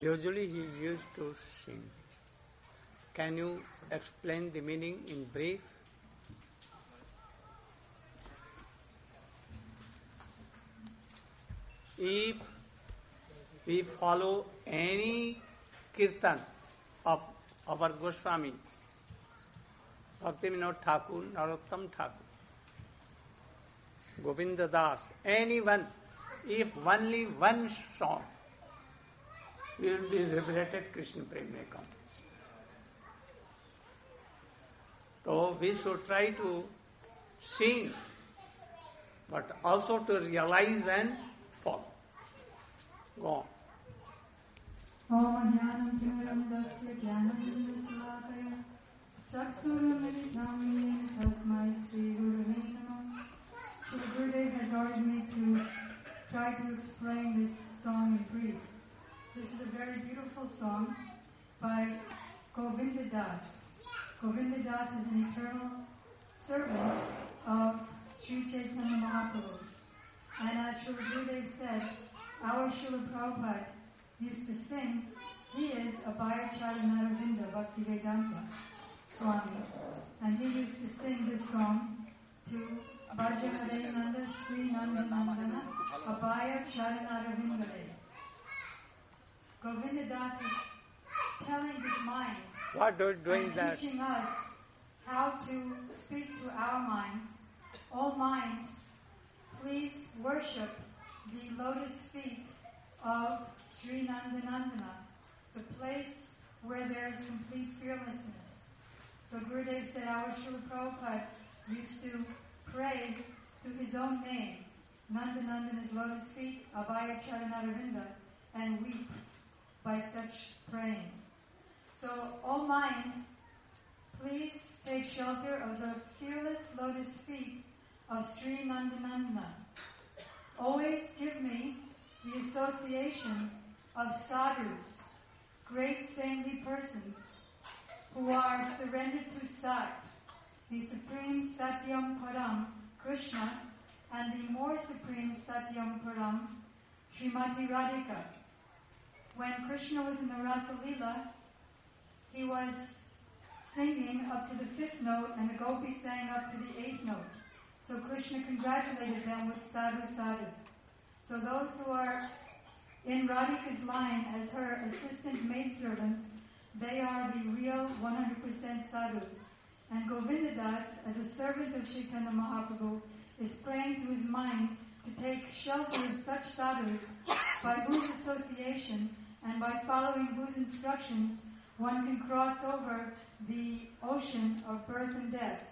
Usually he used to sing. Can you explain the meaning in brief? If we follow any kirtan of our Goswamis, Bhaktivinoda Thakur, Narottam Thakur, Govinda Das, anyone, if only one song will be liberated, Krishna Prem may come. So we should try to sing, but also to realize and follow. Go on. Om Jnanam Timirandasya Jnanam Salakaya Chaksuramilitam Yena Tasmai Sri Gurave Namah. Shri Gurudev has ordered me to try to explain this song in brief. This is a very beautiful song by Govinda Das. Govinda Das is an eternal servant of Sri Chaitanya Mahaprabhu. And as Sri Gurudev said, our Srila Prabhupada used to sing, he is Abhaya Charanaravinda Bhaktivedanta Swami. And he used to sing this song to Bhaja Hare Nanda Sri Nanda Nandana Abhaya Charanaravinda. Govinda Das is telling his mind and that? Teaching us how to speak to our minds. O mind, please worship the lotus feet of Sri Nandanandana, the place where there is complete fearlessness. So Gurudev said our Srila Prabhupada used to pray to his own name, Nandanandana's lotus feet, Abhaya Charanaravinda, and weep by such praying. So, O mind, please take shelter of the fearless lotus feet of Sri Nandanandana. Always give me the association of sadhus, great saintly persons, who are surrendered to Sat, the supreme Satyam Param, Krishna, and the more supreme Satyam Param, Srimati Radhika. When Krishna was in the Rasa Leela, he was singing up to the 5th note and the gopis sang up to the 8th note. So Krishna congratulated them with sadhu sadhu. So those who are in Radhika's line as her assistant maidservants, they are the real 100% sadhus. And Govinda Das, as a servant of Chaitanya Mahaprabhu, is praying to his mind to take shelter of such sadhus, by whose association and by following whose instructions one can cross over the ocean of birth and death.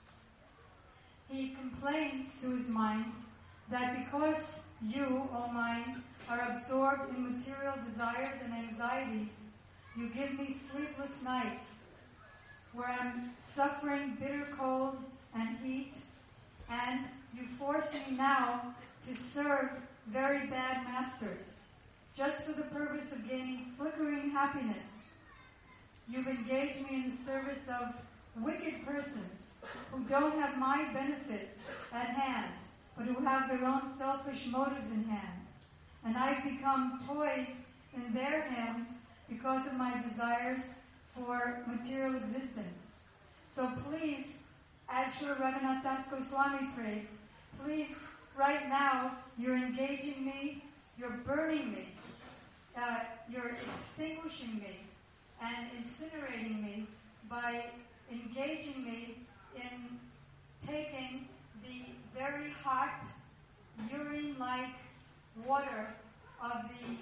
He complains to his mind that because you, O mind, are absorbed in material desires and anxieties, you give me sleepless nights where I'm suffering bitter cold and heat, and you force me now to serve very bad masters, just for the purpose of gaining flickering happiness. You've engaged me in the service of wicked persons who don't have my benefit at hand, but who have their own selfish motives in hand. And I've become toys in their hands because of my desires for material existence. So please, as Srila Raghunath Das Goswami prayed, please, right now, you're engaging me, you're burning me, you're extinguishing me and incinerating me by engaging me in taking the very hot, urine-like water of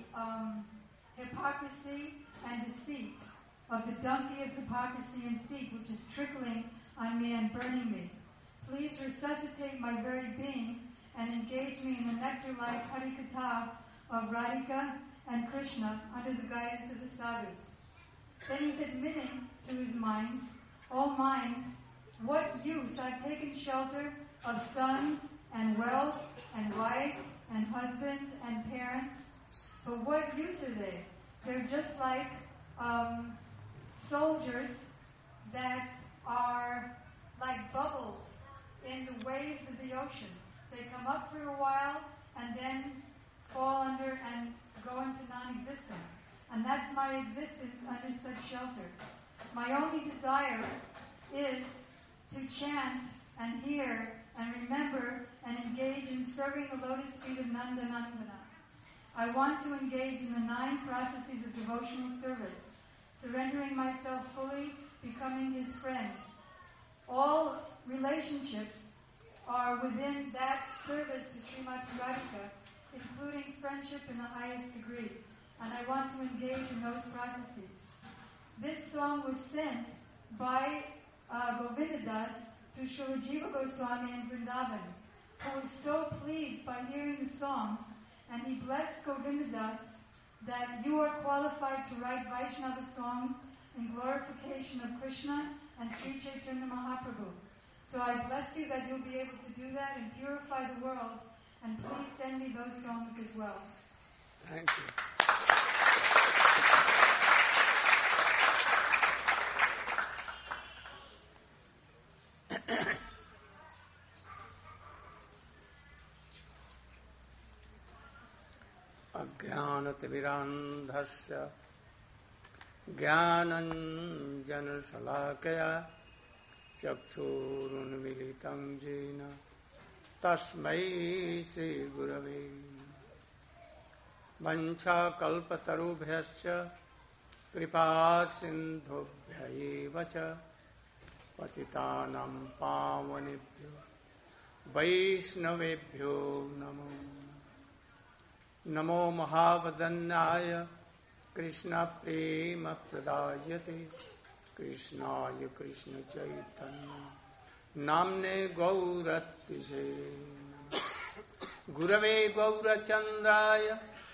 the hypocrisy and deceit, of the donkey of hypocrisy and deceit, which is trickling on me and burning me. Please resuscitate my very being and engage me in the nectar-like Harikatha of Radhika and Krishna under the guidance of the sadhus. Then he's admitting to his mind, O mind, what use? I've taken shelter of sons and wealth and wife and husbands and parents, but what use are they? They're just like soldiers that are like bubbles in the waves of the ocean. They come up for a while and then fall under and go into non-existence. and that's my existence under such shelter. My only desire is to chant and hear and remember and engage in serving the lotus feet of Nanda Nandana. I want to engage in the 9 processes of devotional service, surrendering myself fully, becoming his friend. All relationships are within that service to Srimati Radhika, including friendship in the highest degree, and I want to engage in those processes. This song was sent by Govindadas to Srila Jiva Goswami in Vrindavan, who was so pleased by hearing the song, and he blessed Govindadas that you are qualified to write Vaishnava songs in glorification of Krishna and Sri Chaitanya Mahaprabhu. So I bless you that you'll be able to do that and purify the world, and please send me those songs as well. Thank you. अज्ञानतिमिरान्धस्य ज्ञानञ्जनशलाकया चक्षुरुन्मीलितं येन तस्मै श्रीगुरवे वञ्चाकल्पतरुभ्यश्च कृपासिन्धुभ्य एव च पतितानां पावनेभ्यो वैष्णवेभ्यो नमो नमो महावदन्याय कृष्णप्रेमप्रदायते कृष्णाय कृष्णचैतन्य नाम्ने गौरत्विषे गुरवे गौरचन्द्राय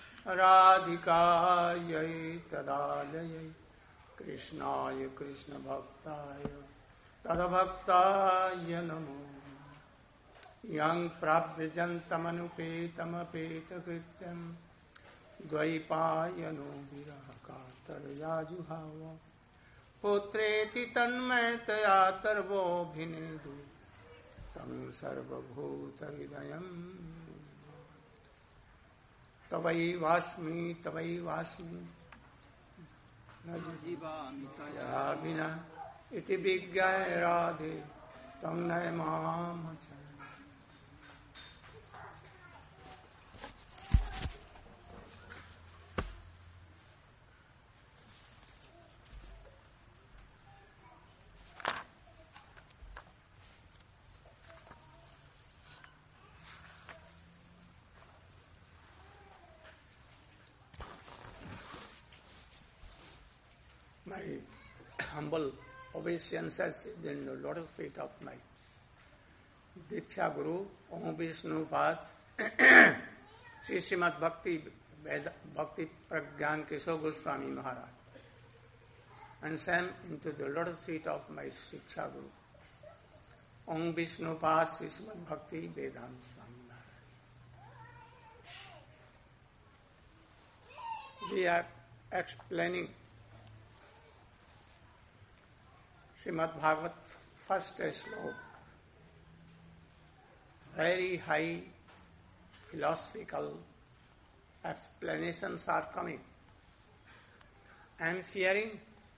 राधिकायै तदालयै कृष्णाय कृष्णभक्ताय तद्भक्ताय नमो यं प्राप्यजन्तमनुपेतमपेतकृत्यं द्वैपायनो विरहकातरयाजुहाव पुत्रेति तन्मयतया तर्वोऽभिनेदु तं सर्वभूतहृदयं तवैवास्मि न जीवामि त्वया विना इति विज्ञाय राधे तं नय मां च। My humble obeisances in the lotus feet of my Diksha Guru, Om Vishnu Pad, Sri Srimad Bhakti Pragyan Kishore Goswami Maharaj, and sent into the lotus feet of my Shiksha Guru, Om Vishnu Pad, Sri Srimad Bhakti Vedanta Swami Maharaj. We are explaining Srimad Bhagavat first sloka. Very high philosophical explanations are coming. I am fearing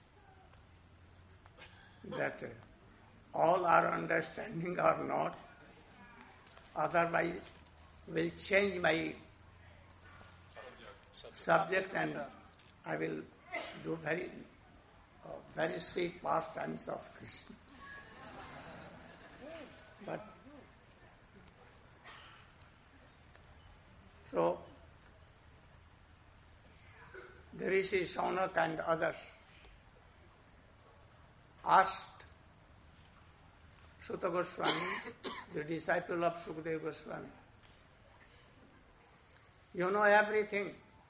that all our understanding or not, otherwise will change my subject and I will do very sweet pastimes of Krishna. But so the Rishi Shaunak and others asked Suta Goswami, the disciple of Sukadeva Goswami, you know everything.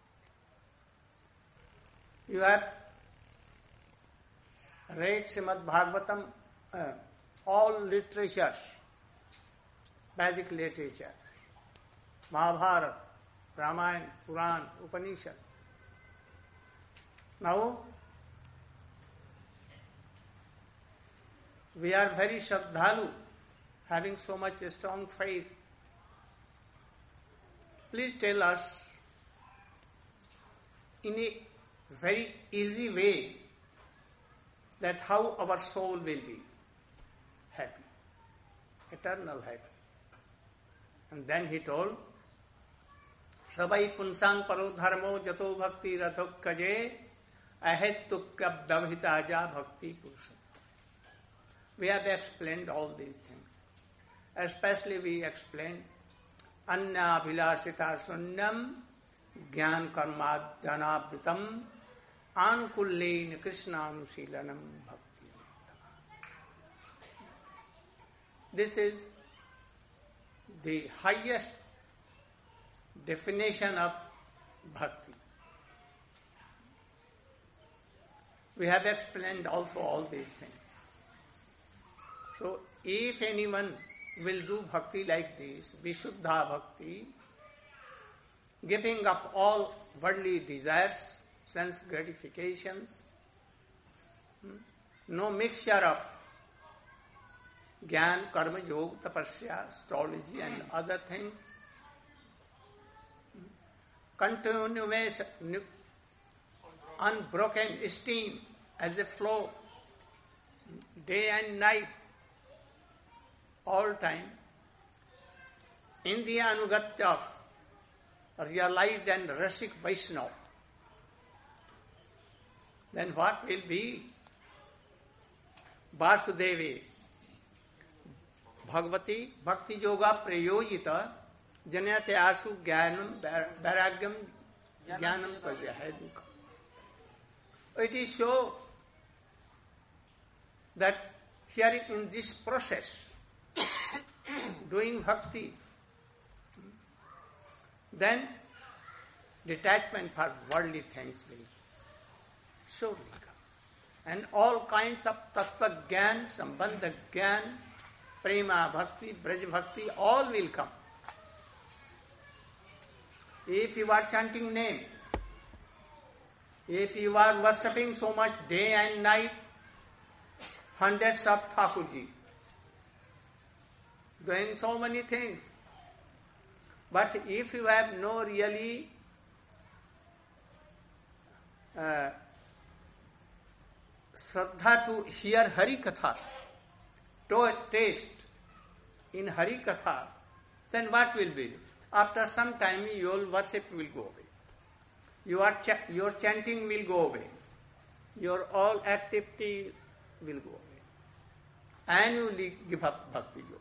You have read Srimad Bhagavatam, all literatures, Vedic literature, Mahabharata, Ramayana, Puran, Upanishad. Now, we are very Shraddhalu, having so much strong faith. Please tell us in a very easy way that how our soul will be happy, eternal happy. And then he told, Sabai punsang paro dharmo jato bhakti rathok kaje ahetukya bhavita ja bhakti purusha. We have explained all these things. Especially we explained Anya Bhilasita Sunyam Gyan Karmadhyanabritam Ankullein Krishnanusilanam Bhakti. This is the highest definition of bhakti. We have explained also all these things. So if anyone will do bhakti like this, Vishuddha bhakti, giving up all worldly desires, sense gratifications, no mixture of Gyan, Karma, Yoga, Tapasya, astrology and other things, continuous, unbroken stream as a flow, day and night, all time, in the anugatya of realized and Rasik Vaishnava, then what will be Vasudevi, Bhagavati, Bhakti Yoga Prayojita, Janyate Asu Jnanam Vairagyam Jnanam Prajahedukam. It is so that here in this process, doing bhakti, then detachment for worldly things will surely come. And all kinds of tattva gyan, sambandha gyan, prema bhakti, braj bhakti, all will come. If you are chanting name, if you are worshipping so much day and night, hundreds of Thakurji, doing so many things, but if you have no really Shraddha to hear Hari Katha, to taste in Hari Katha, then what will be? After some time your worship will go away. Your chanting will go away. Your all activity will go away. And you will give up bhakti yoga.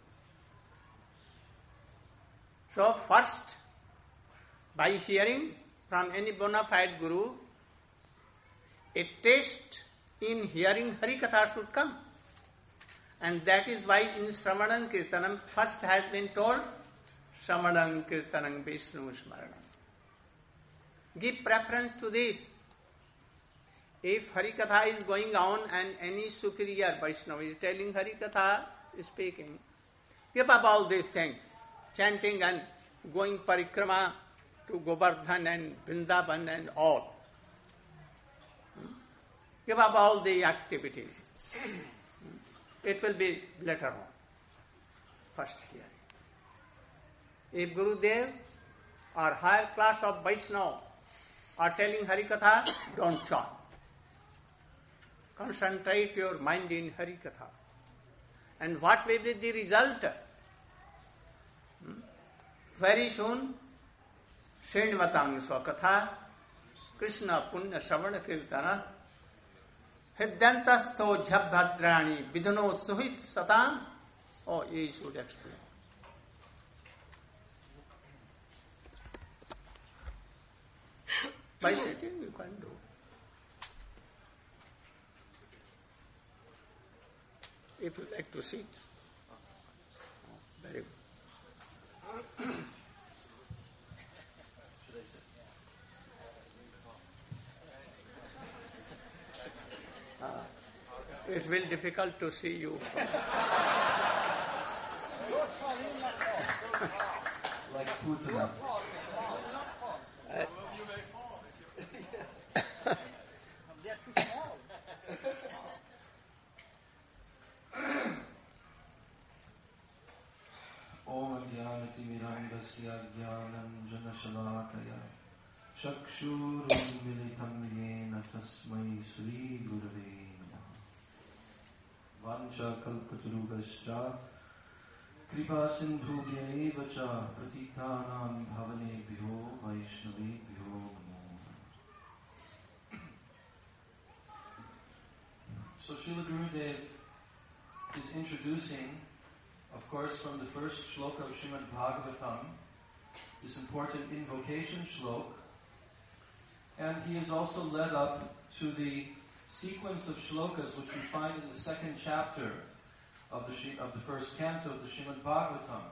So first, by hearing from any bona fide guru, a taste in hearing Hari Katha should come. And that is why in Sravanam Kirtanam first has been told, Sravanam Kirtanam Vishnu Smaranam. Give preference to this. If Hari Katha is going on and any superior Vaishnava is telling Hari Katha, speaking, give up all these things, chanting and going parikrama to Govardhan and Vrindavan and all. Give up all the activities. It will be later on. First hearing. If Gurudev or higher class of Vaishnava are telling Hari Katha, don't chant. Concentrate your mind in Hari Katha. And what will be the result? Very soon, Srinvatang Swakatha, Krishna Punya Savana Kirtana, Hridyantasto Jhabhadrani, Vidhano Suhit Satam. Oh, you should explain. By sitting, you can do. If you like to sit. Very good. It will be difficult to see you. Like food's enough. Om Jnanatimirandasya Jnananjana Shalakaya Chakshurunmilitam yena tasmai Sri Gurave Namaha. Vancha kalpatarubhascha kripa sindhubhyaeva cha pratitanam bhavanebhyo vaishnavebhyo namo. So Srila Gurudev is introducing, of course, from the first shloka of Srimad Bhagavatam, this important invocation shlok, and he has also led up to the sequence of shlokas which we find in the second chapter of the first canto of the Srimad Bhagavatam.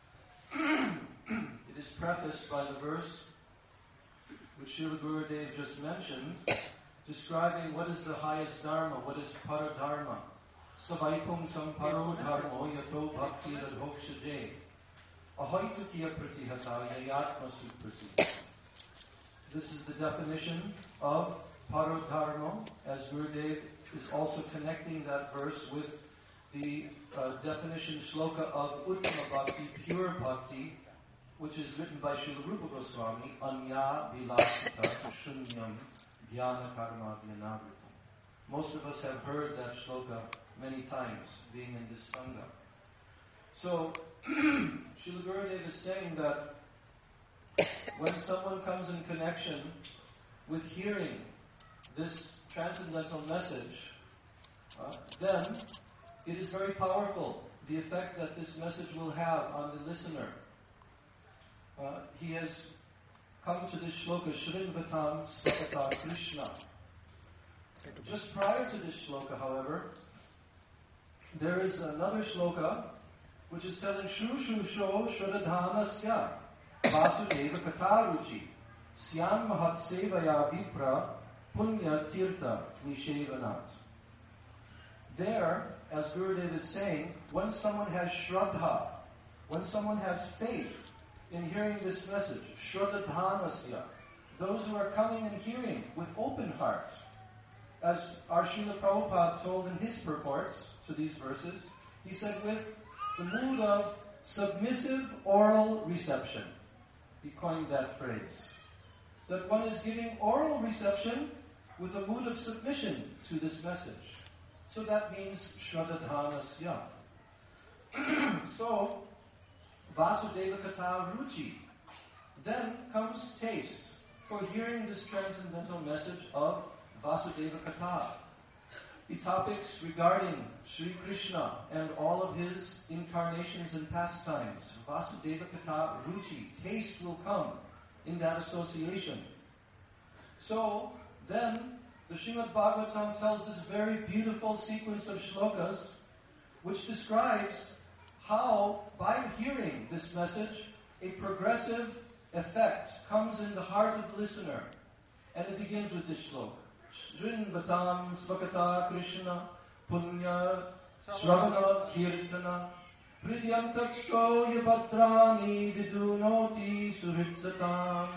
It is prefaced by the verse which Srila Gurudev just mentioned, describing what is the highest dharma, what is paradharma. Savaipum samparo dharmo yato bhakti radhokshaje ahoitukiya pratihataya yatma suprasita. This is the definition of paradharma, as Gurudev is also connecting that verse with the definition shloka of Uttama Bhakti, pure bhakti, which is written by Srila Rupa Goswami, Anya Vilashita Shunyam Jnana Karma Vyanavritam. Most of us have heard that shloka many times, being in this Sangha. So, Srila Gurudev is saying that when someone comes in connection with hearing this transcendental message, then it is very powerful, the effect that this message will have on the listener. He has come to this shloka, Shrinvatam Svakata Krishna. Just prior to this shloka, however, there is another shloka which is telling Shu Shu Sho Shradhana Sya Vasudeva Kataruchi Syan Mahat Sevaya Vipra Punya Tirtha Nishevanat. There, as Gurudev is saying, when someone has Shraddha, when someone has faith in hearing this message, Shradhanasya, those who are coming and hearing with open hearts, as our Srila Prabhupada told in his purports to these verses, he said with the mood of submissive oral reception. He coined that phrase. That one is giving oral reception with a mood of submission to this message. So that means Shradhanasya. So, Vasudeva Kata Ruchi. Then comes taste for hearing this transcendental message of Vasudeva Kata. The topics regarding Sri Krishna and all of his incarnations and pastimes. Vasudeva Kata Ruchi. Taste will come in that association. So, then, the Srimad Bhagavatam tells this very beautiful sequence of shlokas which describes how, by hearing this message, a progressive effect comes in the heart of the listener. And it begins with this shloka. Shrinvatam Svakata Krishna Punya Shravana Kirtana Pridyantaksto Yabhadrani Vidunoti Suritsatam.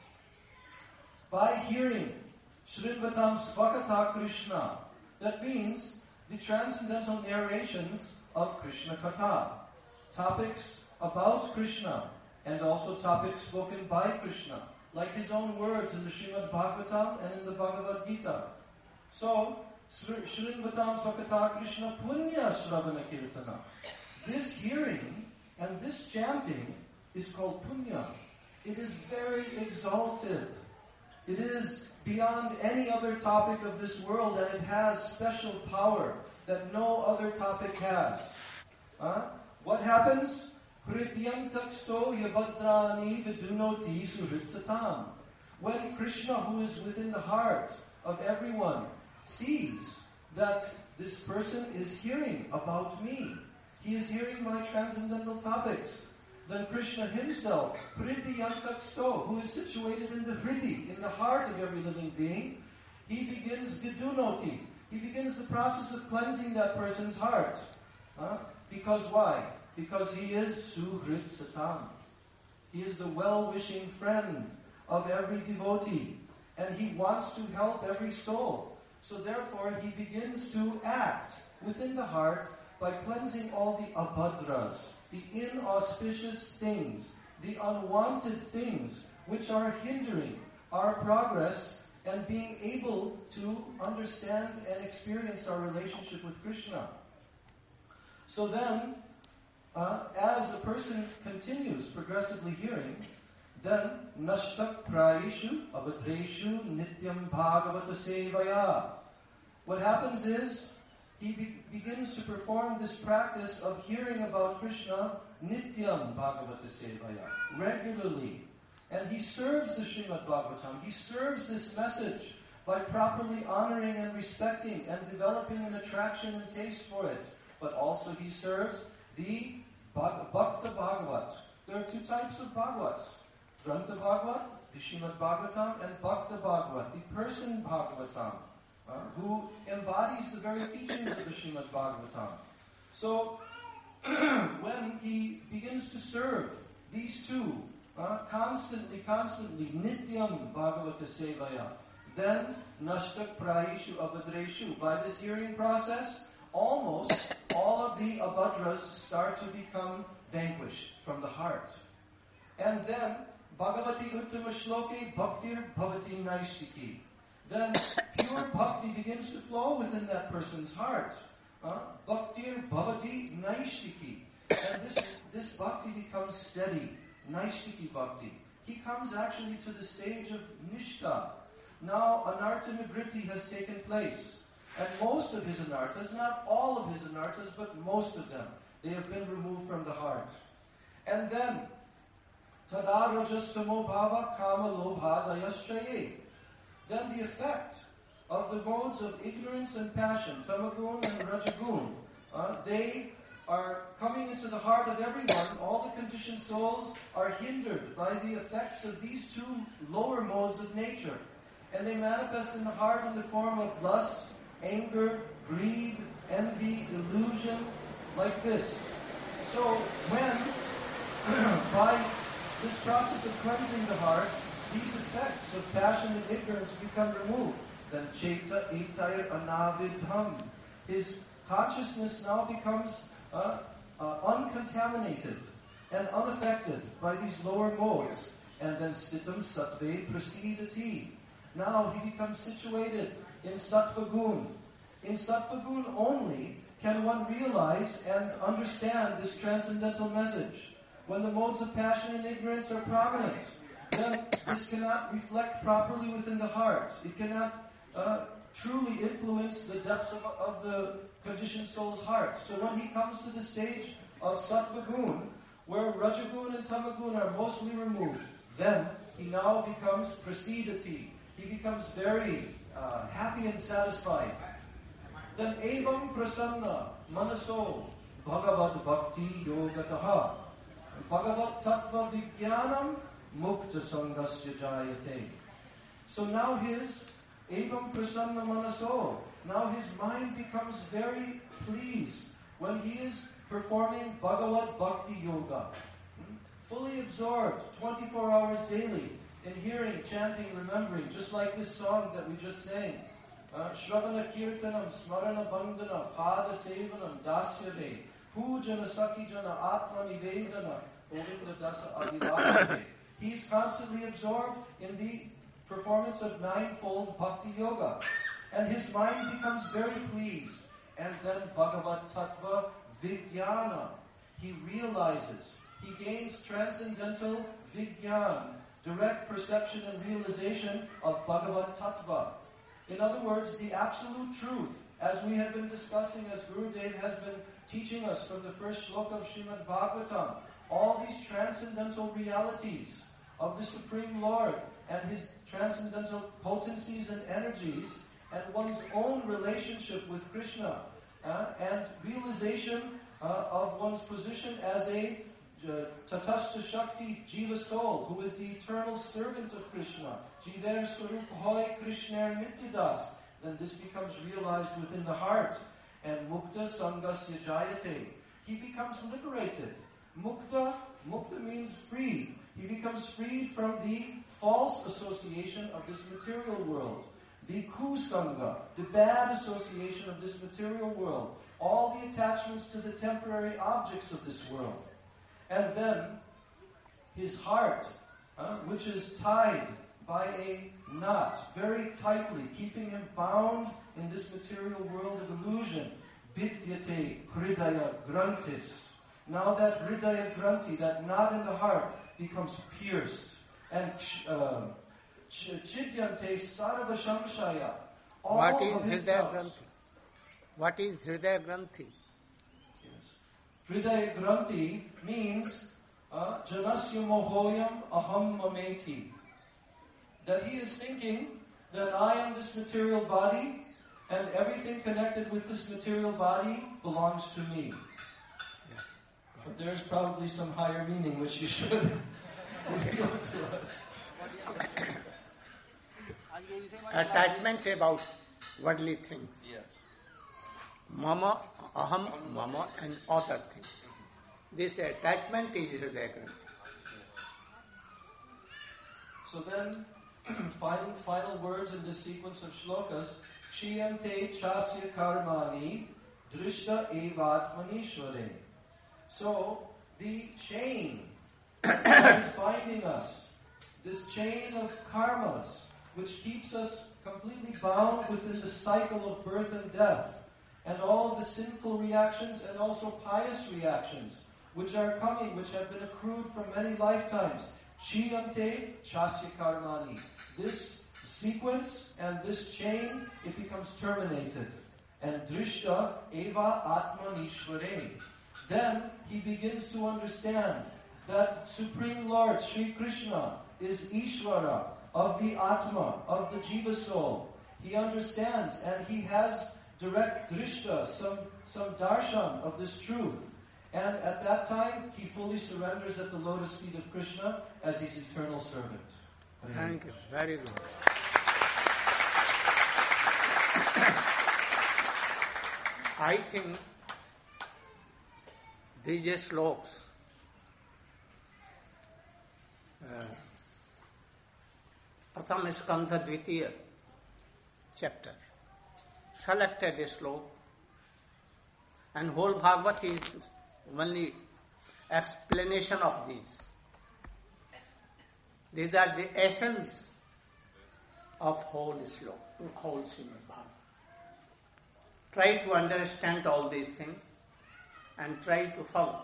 By hearing Shrinvatam Svakata Krishna, that means the transcendental narrations of Krishna Katha, topics about Krishna and also topics spoken by Krishna, like his own words in the Srimad Bhagavatam and in the Bhagavad Gita. So, Shrinvatam Svakata Krishna Punya Shravana Kirtana. This hearing and this chanting is called punya. It is very exalted. It is beyond any other topic of this world, and it has special power that no other topic has. What happens? Hridyantaksto yabhadrani vidunoti suritsatam. When Krishna, who is within the heart of everyone, sees that this person is hearing about me, he is hearing my transcendental topics, then Krishna himself, Hridyantaksto, who is situated in the Hridi, in the heart of every living being, he begins vidunoti. He begins the process of cleansing that person's heart. Because why? Because he is Suhrit Satam. He is the well-wishing friend of every devotee. And he wants to help every soul. So therefore, he begins to act within the heart by cleansing all the abhadras, the inauspicious things, the unwanted things which are hindering our progress and being able to understand and experience our relationship with Krishna. So then, as a person continues progressively hearing, then nashtak prayeshu avadreshu nityam bhagavata sevaya. What happens is, he begins to perform this practice of hearing about Krishna nityam bhagavata sevaya, regularly. And he serves the Srimad Bhagavatam. He serves this message by properly honoring and respecting and developing an attraction and taste for it. But also he serves the Bhakta Bhagavat. There are two types of Bhagavats. Grantha Bhagavat, the Srimad Bhagavatam, and Bhakta Bhagavat, the person Bhagavatam, who embodies the very teachings of the Srimad Bhagavatam. So, when he begins to serve these two, constantly, nityam bhagavata sevaya, then nashtak prayeshu abhadreshu. By this hearing process, almost all of the abhadras start to become vanquished from the heart. And then, bhagavati uttama shloke bhaktir bhavati naishtiki. Then pure bhakti begins to flow within that person's heart. Bhaktir bhavati naishtiki. And this bhakti becomes steady. Naishtiki bhakti. He comes actually to the stage of nishta. Now, anartha nivritti has taken place. And most of his anarthas, not all of his anarthas, but most of them, they have been removed from the heart. And then, tada rajastamo bhava kama lobha dayaschaye. Then the effect of the modes of ignorance and passion, tamagun and rajagun, they are coming into the heart of everyone. All the conditioned souls are hindered by the effects of these two lower modes of nature. And they manifest in the heart in the form of lust, anger, greed, envy, illusion, like this. So when, by this process of cleansing the heart, these effects of passion and ignorance become removed, then Chaita Etair Anavidham. His consciousness now becomes uncontaminated and unaffected by these lower modes. And then Stitam Sattve Prasidati. Now he becomes situated in Sattva Gun. In Sattva Gun only can one realize and understand this transcendental message. When the modes of passion and ignorance are prominent, then this cannot reflect properly within the heart. It cannot truly influence the depths of the conditioned soul's heart. So when he comes to the stage of Sattva Gun, where Rajagun and Tamagun are mostly removed, then he now becomes prasidati. He becomes very happy and satisfied. Then evam prasanna manaso bhagavad bhakti yogataha bhagavad tattva vijnanam mukta sangasya jayate. So now his evam prasanna manaso, now his mind becomes very pleased when he is performing Bhagavad Bhakti Yoga. Fully absorbed 24 hours daily in hearing, chanting, remembering, just like this song that we just sang. Shravana Kirtanam, Smarana Bandhana, Pada Sevanam, Dasyade, Pujana Sakijana, Atma Nivedana, Govindra Dasa Adivasade. He's constantly absorbed in the performance of ninefold Bhakti Yoga. And his mind becomes very pleased. And then Bhagavad Tattva Vijnana. He realizes, he gains transcendental Vijnan, direct perception and realization of Bhagavad Tattva. In other words, the absolute truth, as we have been discussing, as Gurudev has been teaching us from the first shloka of Srimad Bhagavatam, all these transcendental realities of the Supreme Lord and His transcendental potencies and energies, and one's own relationship with Krishna, and realization of one's position as a Tatastha Shakti Jiva soul, who is the eternal servant of Krishna. Jiver Swarup Hoy Krishner Nityadas. Then this becomes realized within the heart. And Mukta Sangasya Jayate. He becomes liberated. Mukta means free. He becomes free from the false association of this material world. The Kusanga, the bad association of this material world. All the attachments to the temporary objects of this world. And then his heart, which is tied by a knot, very tightly, keeping him bound in this material world of illusion. Vidyate hridaya grantis. Now that hridaya granti, that knot in the heart, becomes pierced. And chidyante sarva shamshaya. What is hridaya granti? What is hridaya granti? Yes. Hridaya granti means janasya mohoyam aham mameti. That he is thinking that I am this material body and everything connected with this material body belongs to me. Yeah. But there's probably some higher meaning which you should reveal to us. Attachment about worldly things. Yes. Mama, aham, mama, and other things. This attachment is hridaya granti. So then, final words in this sequence of shlokas. Kshiyante chasya karmani drishta evatmanishvare. So, the chain that is binding us, this chain of karmas, which keeps us completely bound within the cycle of birth and death, and all the sinful reactions and also pious reactions, which are coming, which have been accrued from many lifetimes. Chiyante chasya karmani. This sequence and this chain, it becomes terminated. And drishta eva atmanishvare. Then he begins to understand that Supreme Lord Sri Krishna is Ishvara of the Atma, of the Jiva soul. He understands and he has direct drishta, some darshan of this truth. And at that time, he fully surrenders at the lotus feet of Krishna as his eternal servant. Thank you. Very good. I think these slokas, Pratham Skandha Dvitiya chapter, selected a sloka, and whole Bhagavad is only explanation of these. These are the essence of whole sloka, whole Srimad Bhagavatam. Try to understand all these things and try to follow.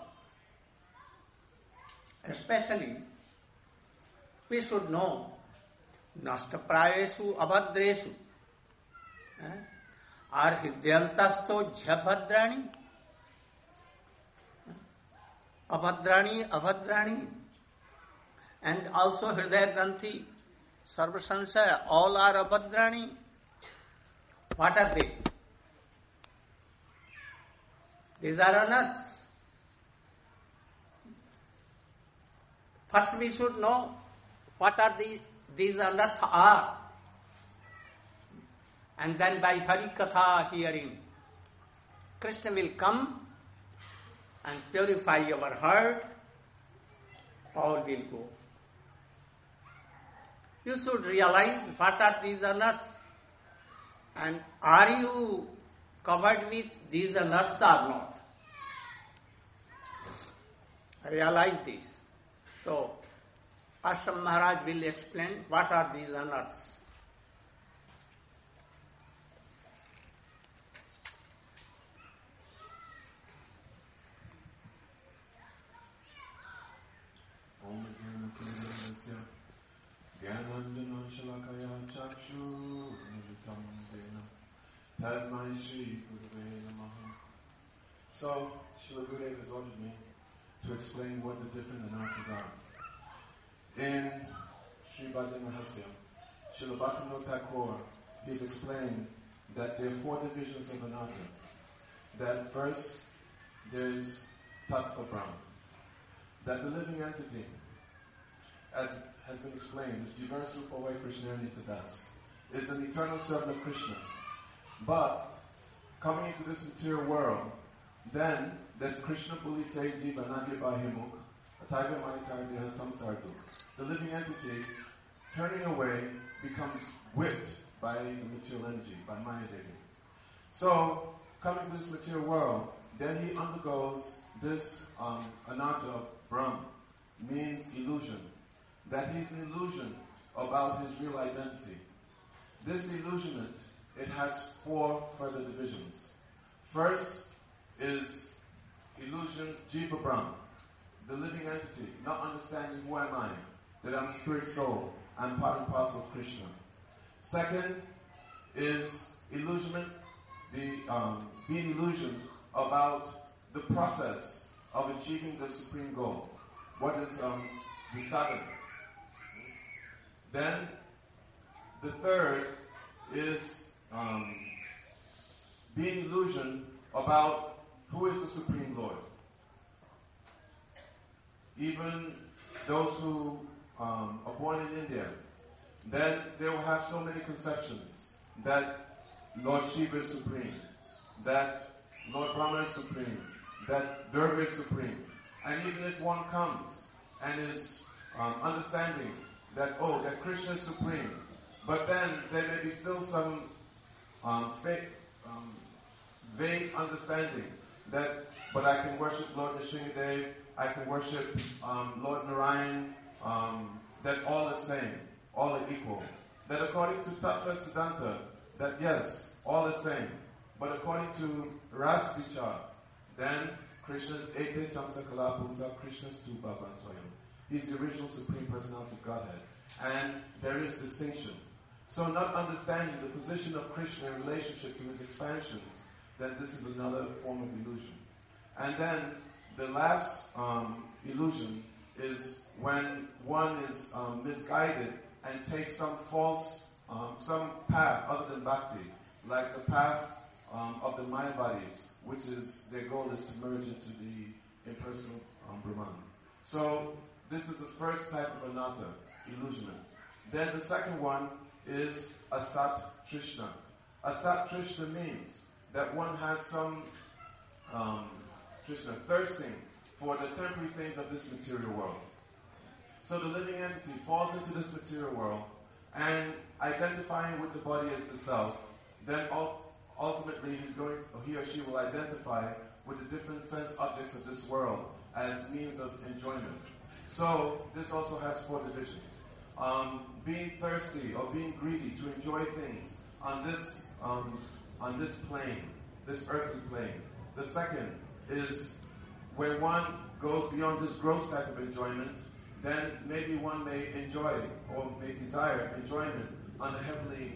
Especially, we should know Nashtaprayesu abhadresu arhidyantasto jhabhadrani abhadrani and also hridaya granthi sarva sansaya, all are abhadrani. What are they? These are anarthas. First we should know what are these anarthas are. And then by Hari Katha hearing, Krishna will come and purify our heart. All will go. You should realize what are these anarthas. And are you covered with these anarthas or not? Realize this. So, Ashram Maharaj will explain what are these anarthas. So, Srila Gurudev has ordered me to explain what the different anarthas are. In Sri Bhajan Rahasya, Srila Bhaktivinoda Thakur, he's explained that there are 4 divisions of anartha. That first, there's Tattva Brahma. That the living entity, as has been explained, is Jivarupa Vai Krishna Nitadas, is an eternal servant of Krishna. But, coming into this material world, then there's Krishna Pulise Jiva Nadya Bahimuk, Ataiga Maikardiya Samsardu. The living entity, turning away, becomes whipped by the material energy, by Maya Devi. So, coming to this material world, then he undergoes this anartha of Brahm, means illusion. That he's an illusion about his real identity. This illusionment, it has 4 further divisions. First is illusion Jiva Brahm, the living entity, not understanding who am I, that I'm spirit soul, I'm part and parcel of Krishna. Second is illusionment, being illusioned about the process of achieving the supreme goal. What is the sadhana? Then the third is being illusioned about who is the Supreme Lord. Even those who are born in India, then they will have so many conceptions that Lord Shiva is supreme, that Lord Brahma is supreme, that Durga is supreme. And even if one comes and is understanding that, that Krishna is supreme, but then there may be still some vague understanding that, but I can worship Lord Nrsimhadev, I can worship Lord Narayan, that all is same, all are equal. That according to Tattva Siddhanta, that yes, all is same. But according to Ras Vichar, then Krishna's Ete Chamsa Kalapusa, Krishna's Tu Baba Swayam. He's the original Supreme Personality of Godhead. And there is distinction. So not understanding the position of Krishna in relationship to his expansions, then this is another form of illusion. And then the last illusion is when one is misguided and takes some false, some path other than bhakti, like the path of the Mayavadis, which is, their goal is to merge into the impersonal Brahman. So this is the first type of anatta, illusionment. Then the second one is asat trishna. Asat trishna means that one has some trishna, thirsting for the temporary things of this material world. So the living entity falls into this material world and identifying with the body as the self, then ultimately he or she will identify with the different sense objects of this world as means of enjoyment. So this also has 4 divisions. Being thirsty or being greedy to enjoy things on this plane, this earthly plane. The second is when one goes beyond this gross type of enjoyment, then maybe one may enjoy or may desire enjoyment on the heavenly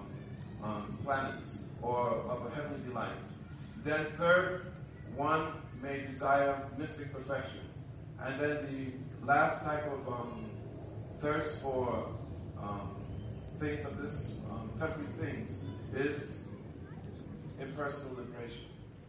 planets or of a heavenly delight. Then third, one may desire mystic perfection. And then the last type of thirst for things of this temporary things is impersonal liberation.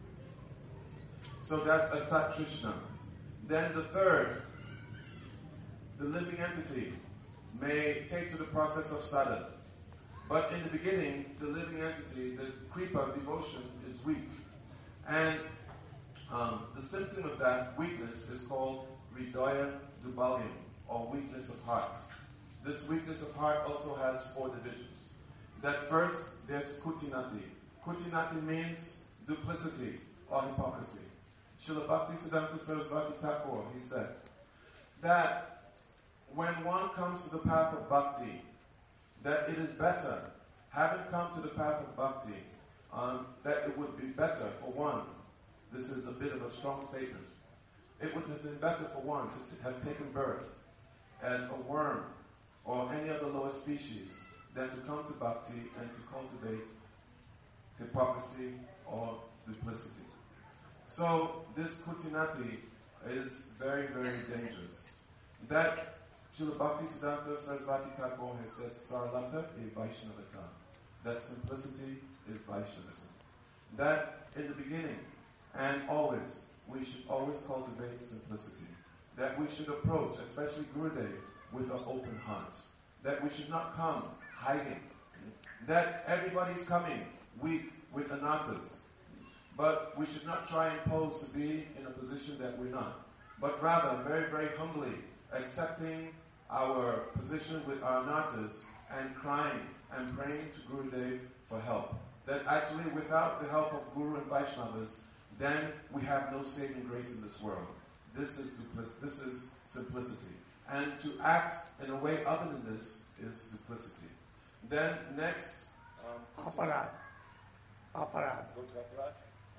So that's Asat Trishna. Then the third, the living entity may take to the process of sadhana. But in the beginning, the living entity, the kripa, devotion, is weak. And the symptom of that weakness is called Hridaya Dubalyam, or weakness of heart. This weakness of heart also has 4 divisions. That first, there's Kutinati. Kutinati means duplicity or hypocrisy. Srila Bhaktisiddhanta Sarasvati Thakur, he said, that when one comes to the path of bhakti, that it is better, having come to the path of bhakti, that it would be better for one, this is a bit of a strong statement, it would have been better for one to have taken birth as a worm or any other lower species than to come to bhakti and to cultivate hypocrisy or duplicity. So this kutinati is very, very dangerous. That Srila Bhaktisiddhanta Sarasvati Thakur has said, Saralata e Vaishnavata. That simplicity is Vaishnavism. That in the beginning and always, we should always cultivate simplicity. That we should approach, especially Gurudev, with an open heart. That we should not come hiding. That everybody's coming weak with anattas. But we should not try and pose to be in a position that we're not. But rather, very, very humbly, accepting our position with our anattas and crying and praying to Gurudev for help. That actually without the help of Guru and Vaishnavas, then we have no saving grace in this world. This is simplicity. And to act in a way other than this is duplicity. Then next, Aparad. Aparad. go to Aparad.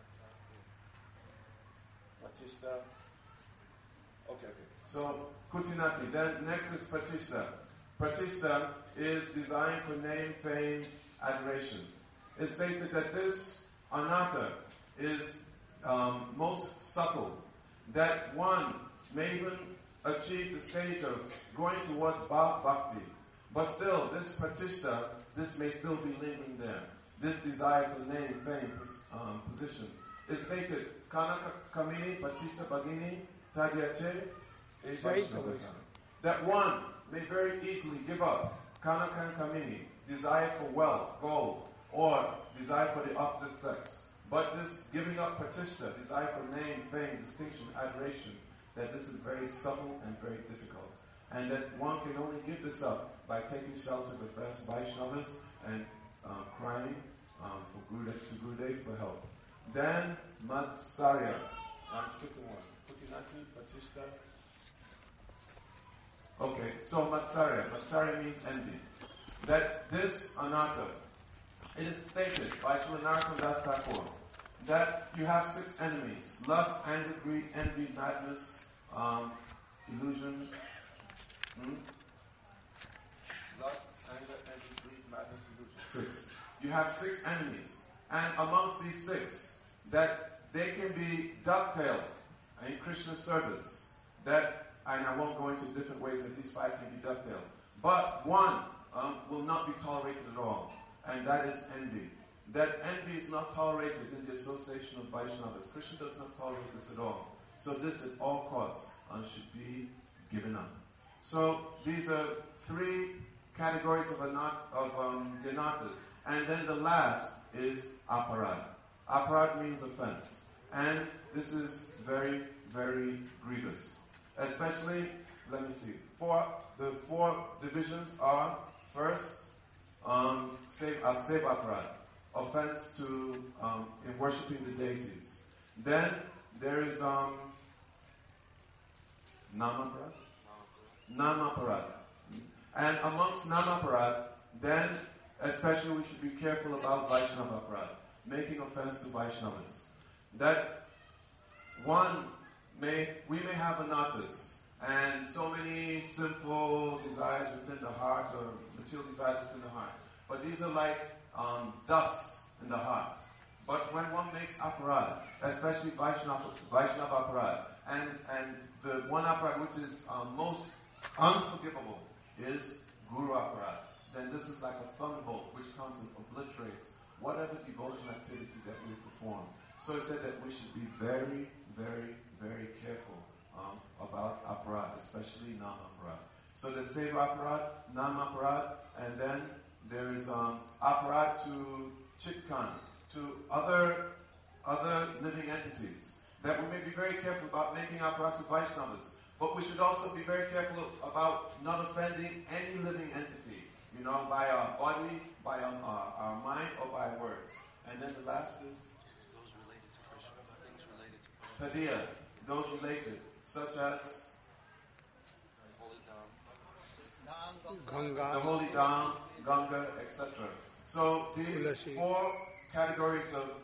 Pratishta. Okay. So Kutinati. Then next is Pratishta. Pratishta is designed for name, fame, adoration. It's stated that this anatta is most subtle, that one may even achieve the stage of going towards Bhav Bhakti. But still, this Pratishta, this may still be lingering there. This desire for name, fame, position. It's stated, Kanaka Kamini Pratishta Bhagini Tagyache that one may very easily give up Kanaka Kamini, desire for wealth, gold, or desire for the opposite sex. But this giving up Pratishta, desire for name, fame, distinction, adoration, that this is very subtle and very difficult. And that one can only give this up by taking shelter with best Vaishnavas and crying to Gurudev for help. Then Matsarya. I'm skipping one. Putinati, Pratishta. Okay, so Matsarya. Matsarya means envy. That this anatta, it is stated by Srila Narottam Das Thakur that you have 6 enemies: lust, anger, greed, envy, madness, illusion. Lust, anger, envy, greed, madness, illusion. 6. You have 6 enemies. And amongst these 6, that they can be dovetailed in Krishna's service. That, and I won't go into different ways that these 5 can be dovetailed. But one will not be tolerated at all. And that is envy. That envy is not tolerated in the association of Vaishnavas. Krishna does not tolerate this at all. So this at all costs should be given up. So these are 3 categories of the anattas. And then the last is aparad. Aparad means offense. And this is very, very grievous. Especially, let me see, the 4 divisions are, first, save aparad, offense to in worshipping the deities. Then there is namaparad. And amongst namaparad, then especially we should be careful about Vaishnava aparad, making offense to Vaishnavas. That we may have anattas and so many sinful desires within the heart or material desires within the heart. But these are like dust in the heart. But when one makes aparad, especially Vaishnava aparad, and the one aparad which is most unforgivable is Guru aparad, then this is like a thunderbolt which comes and obliterates whatever devotional activity that we perform. So it said that we should be very, very, very careful about aparad, especially nam aparad. So there's seva aparad, nam aparad, and then there is aparad to chitkan, to other living entities. That we may be very careful about making aparad to Vaishnavas, but we should also be very careful about not offending any living entity, by our body, by our mind, or by words. And then the last is those related to Krishna, things related to Krishna. Tadiya, those related, such as Ganga. the holy Dham, Ganga, etc. So these 4 categories of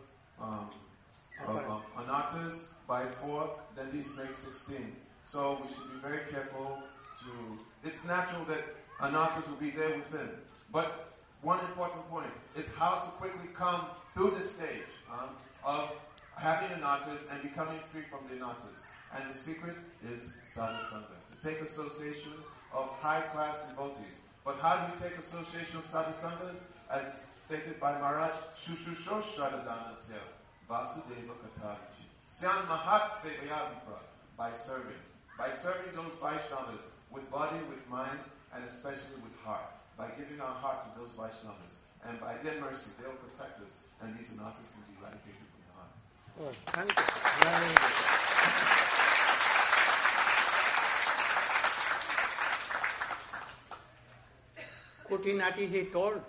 anattas by 4, then these make 16. So we should be very careful it's natural that anattas will be there within. But one important point is how to quickly come through this stage of having anattas and becoming free from the anattas. And the secret is sadhusanga, to take association of high-class devotees. But how do we take association of sadhusangas? As stated by Maharaj, Shushusho Shradhadanasya Vasudeva Katarichi. Syan Mahat Sevaya Vipra, by serving. By serving those Vaishnavas with body, with mind, and especially with heart. By giving our heart to those Vaishnavas. And by their mercy, they will protect us, and these anattas can be eradicated from the heart. Oh, thank you. Very good. Kutinati, he told.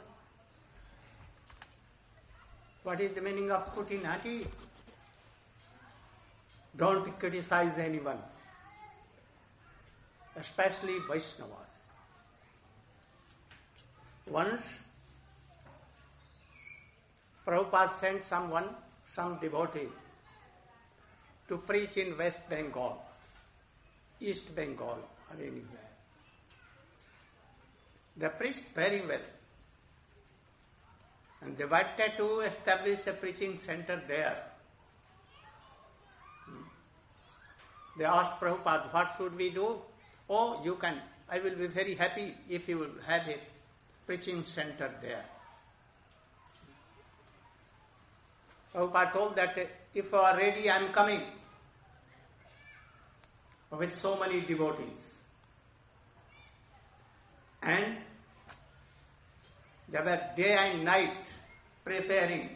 What is the meaning of Kutinati? Don't criticize anyone. especially Vaishnavas. Once, Prabhupada sent some devotee, to preach in West Bengal, East Bengal, or anywhere. They preached very well. And they wanted to establish a preaching center there. They asked Prabhupada, what should we do? Oh, you can. I will be very happy if you will have a preaching center there. Prabhupada told that if you are ready, I am coming with so many devotees. And they were day and night preparing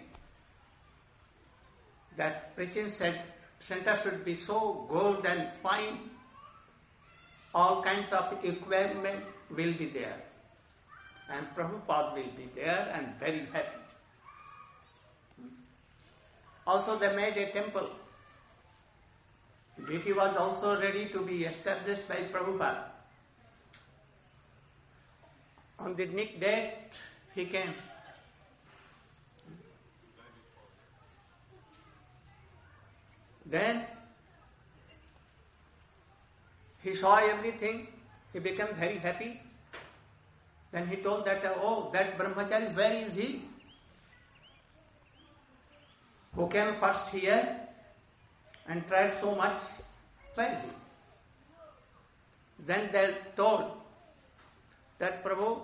that preaching center should be so good and fine. All kinds of equipment will be there. And Prabhupada will be there and very happy. Also they made a temple. Deity was also ready to be established by Prabhupada. On the next date, he came. Then he saw everything. He became very happy. Then he told that, oh, that brahmachari, where is he? Who came first here and tried so much, where is he? Then they told that Prabhu,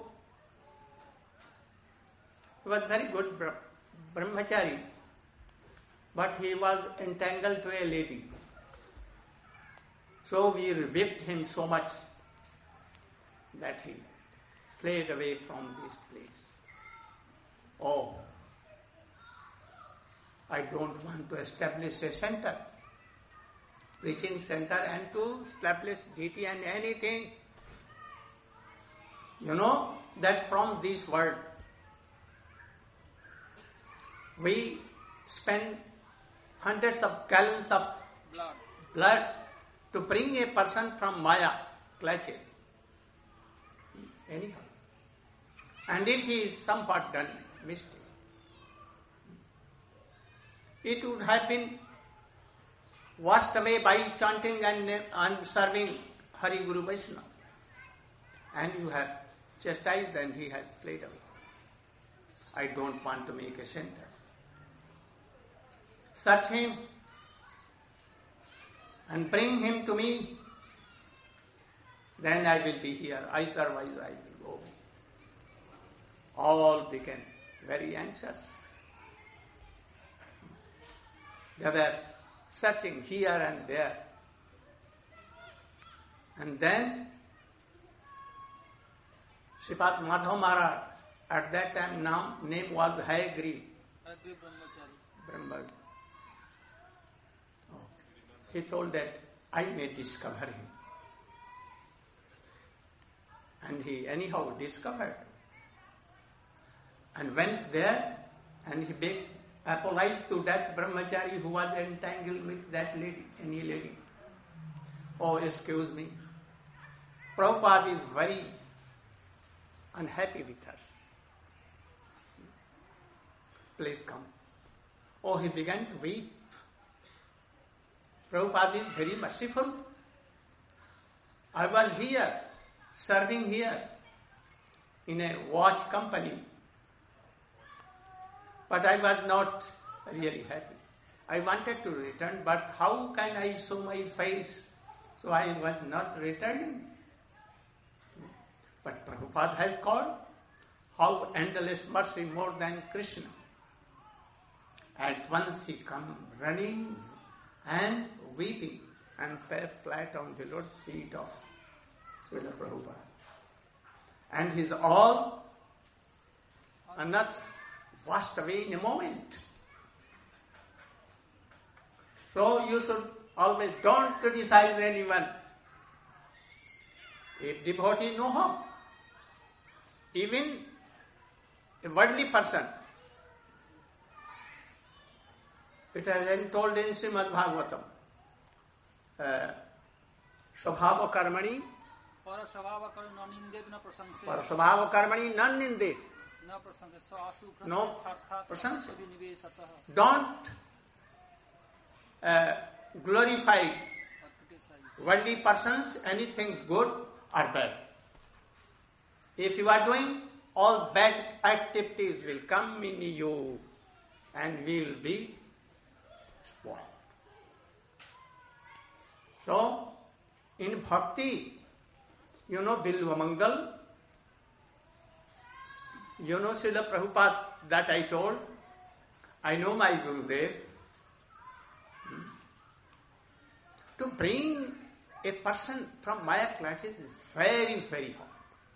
he was very good brahmachari, but he was entangled to a lady. So we rebuked him so much that he fled away from this place. Oh, I don't want to establish a center, preaching center, and to establish deity and anything. You know that from this world we spend hundreds of gallons of blood to bring a person from Maya clutches. Anyhow. And if he is somewhat done mistake, it would have been washed away by chanting and serving Hari Guru Vaishnava. And you have chastised and he has fled away. I don't want to make a center. Search him and bring him to me. Then I will be here. Otherwise I will go. All became very anxious. They were searching here and there. And then Sripad Madhav Maharaj, at that time name was Hayagri Brahmachari. He told that I may discover him. And he anyhow discovered. And went there and he apologized to that brahmachari who was entangled with that lady, any lady. Oh, excuse me. Prabhupada is very unhappy with us. Please come. Oh, he began to weep. Prabhupada is very merciful. I was here, serving here in a watch company. But I was not really happy. I wanted to return, but how can I show my face? So I was not returning. But Prabhupada has called. How endless mercy more than Krishna. At once he come running and weeping and fell flat on the Lord's feet of Srila Prabhupada. And his all nuts washed away in a moment. So you should always don't criticize anyone. If devotee, no harm. Even a worldly person. It has been told in Srimad Bhagavatam, Svabhava Karmani परस्वभाव कर्मणि न निंदे, no प्रशंसा. Don't glorify worldly persons, anything good or bad. If you are doing, all bad activities will come in you and will be spoiled. So, in bhakti, you know Bilva Mangal, you know Srila Prabhupada that I told, I know my Gurudev. To bring a person from Maya classes is very, very hard.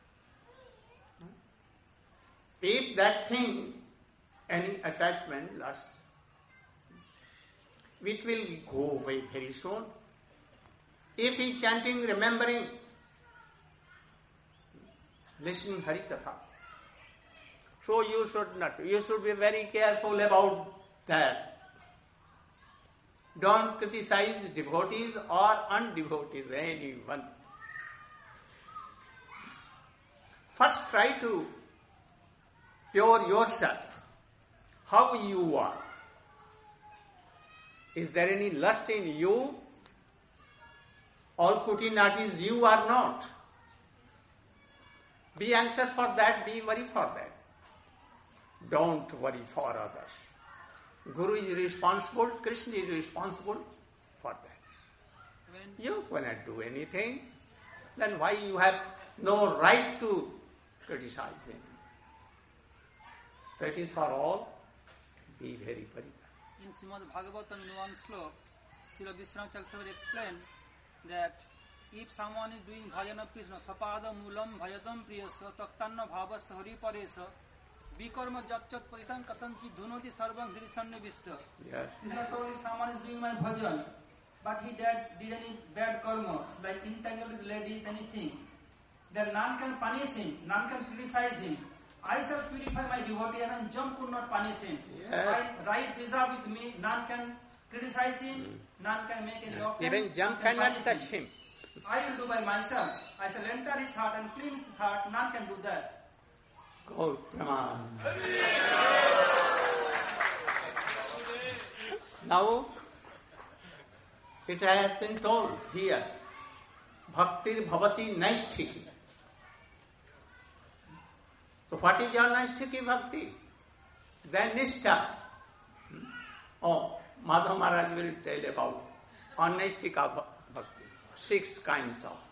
If that thing, any attachment lasts, it will go away very soon. If he chanting, remembering, listening Hari Katha, so you should not. You should be very careful about that. Don't criticize devotees or undevotees, anyone. First try to pure yourself, how you are. Is there any lust in you? All Kutinati you are not. Be anxious for that, be worried for that. Don't worry for others. Guru is responsible, Krishna is responsible for that. You cannot do anything. Then why you have no right to criticize him? That is for all. Be very, very. In Srimad Bhagavatam, in one slok, Srila Vishwanath Chakravarti explained that if someone is doing bhajan of Krishna, sapada mulam bhajatam priyasa taktanna bhavasa hari paresa vikarma jatchat paritan katanchi dhunoti sarvam hridisannavishta. Yes. If someone is doing my bhajan, but he did any bad karma, like entangled with ladies, anything, then none can punish him, none can criticize him. I shall purify my devotee and jump could not punish him. Yes. Right preserve with me, none can criticize him, none can make any offense. Even jump cannot touch him. I will do by myself. I shall enter his heart and cleanse his heart, none can do that. Go, Praman. Now, it has been told here, Bhaktir Bhavati Naisthiki. So what is your Naisthiki Bhakti? Then Nishtha. Oh, Madhav Maharaj will tell about Anaisthika Bhakti. 6 kinds of.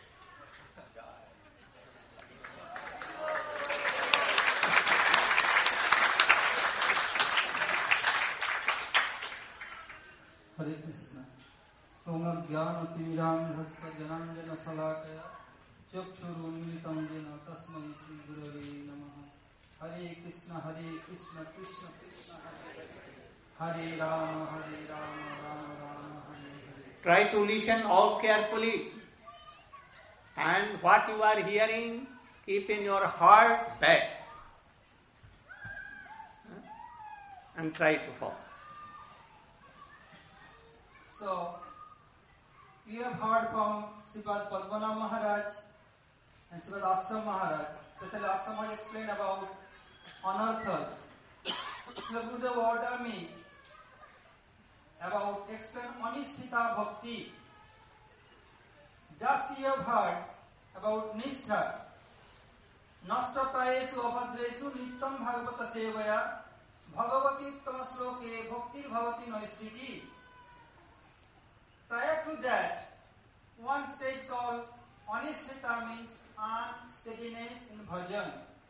Hare Krishna. Om Jnana Timirandhasya Jananjana Salakaya Chakshurunmilitam Jena Tasmai Sri Gurave Namaha. Hare Krishna, Krishna Krishna Hare Rama, Rama Rama, Hare Hare. Try to listen all carefully. And what you are hearing, keep in your heart back. And try to follow. So, you have heard from Sripad Padmanabh Maharaj and Sripad Ashram Maharaj. Especially Ashram Maharaj explained about unearthers. Srila Gurudev ordered me about explain Anisthita Bhakti. Just you have heard about Nishtha. Nasta prayesu abhadresu nittam bhagavata sevaya bhagavati tamasloke bhakti bhavati noistiki. Prior to that, one stage called Anisthita means unsteadiness in bhajan.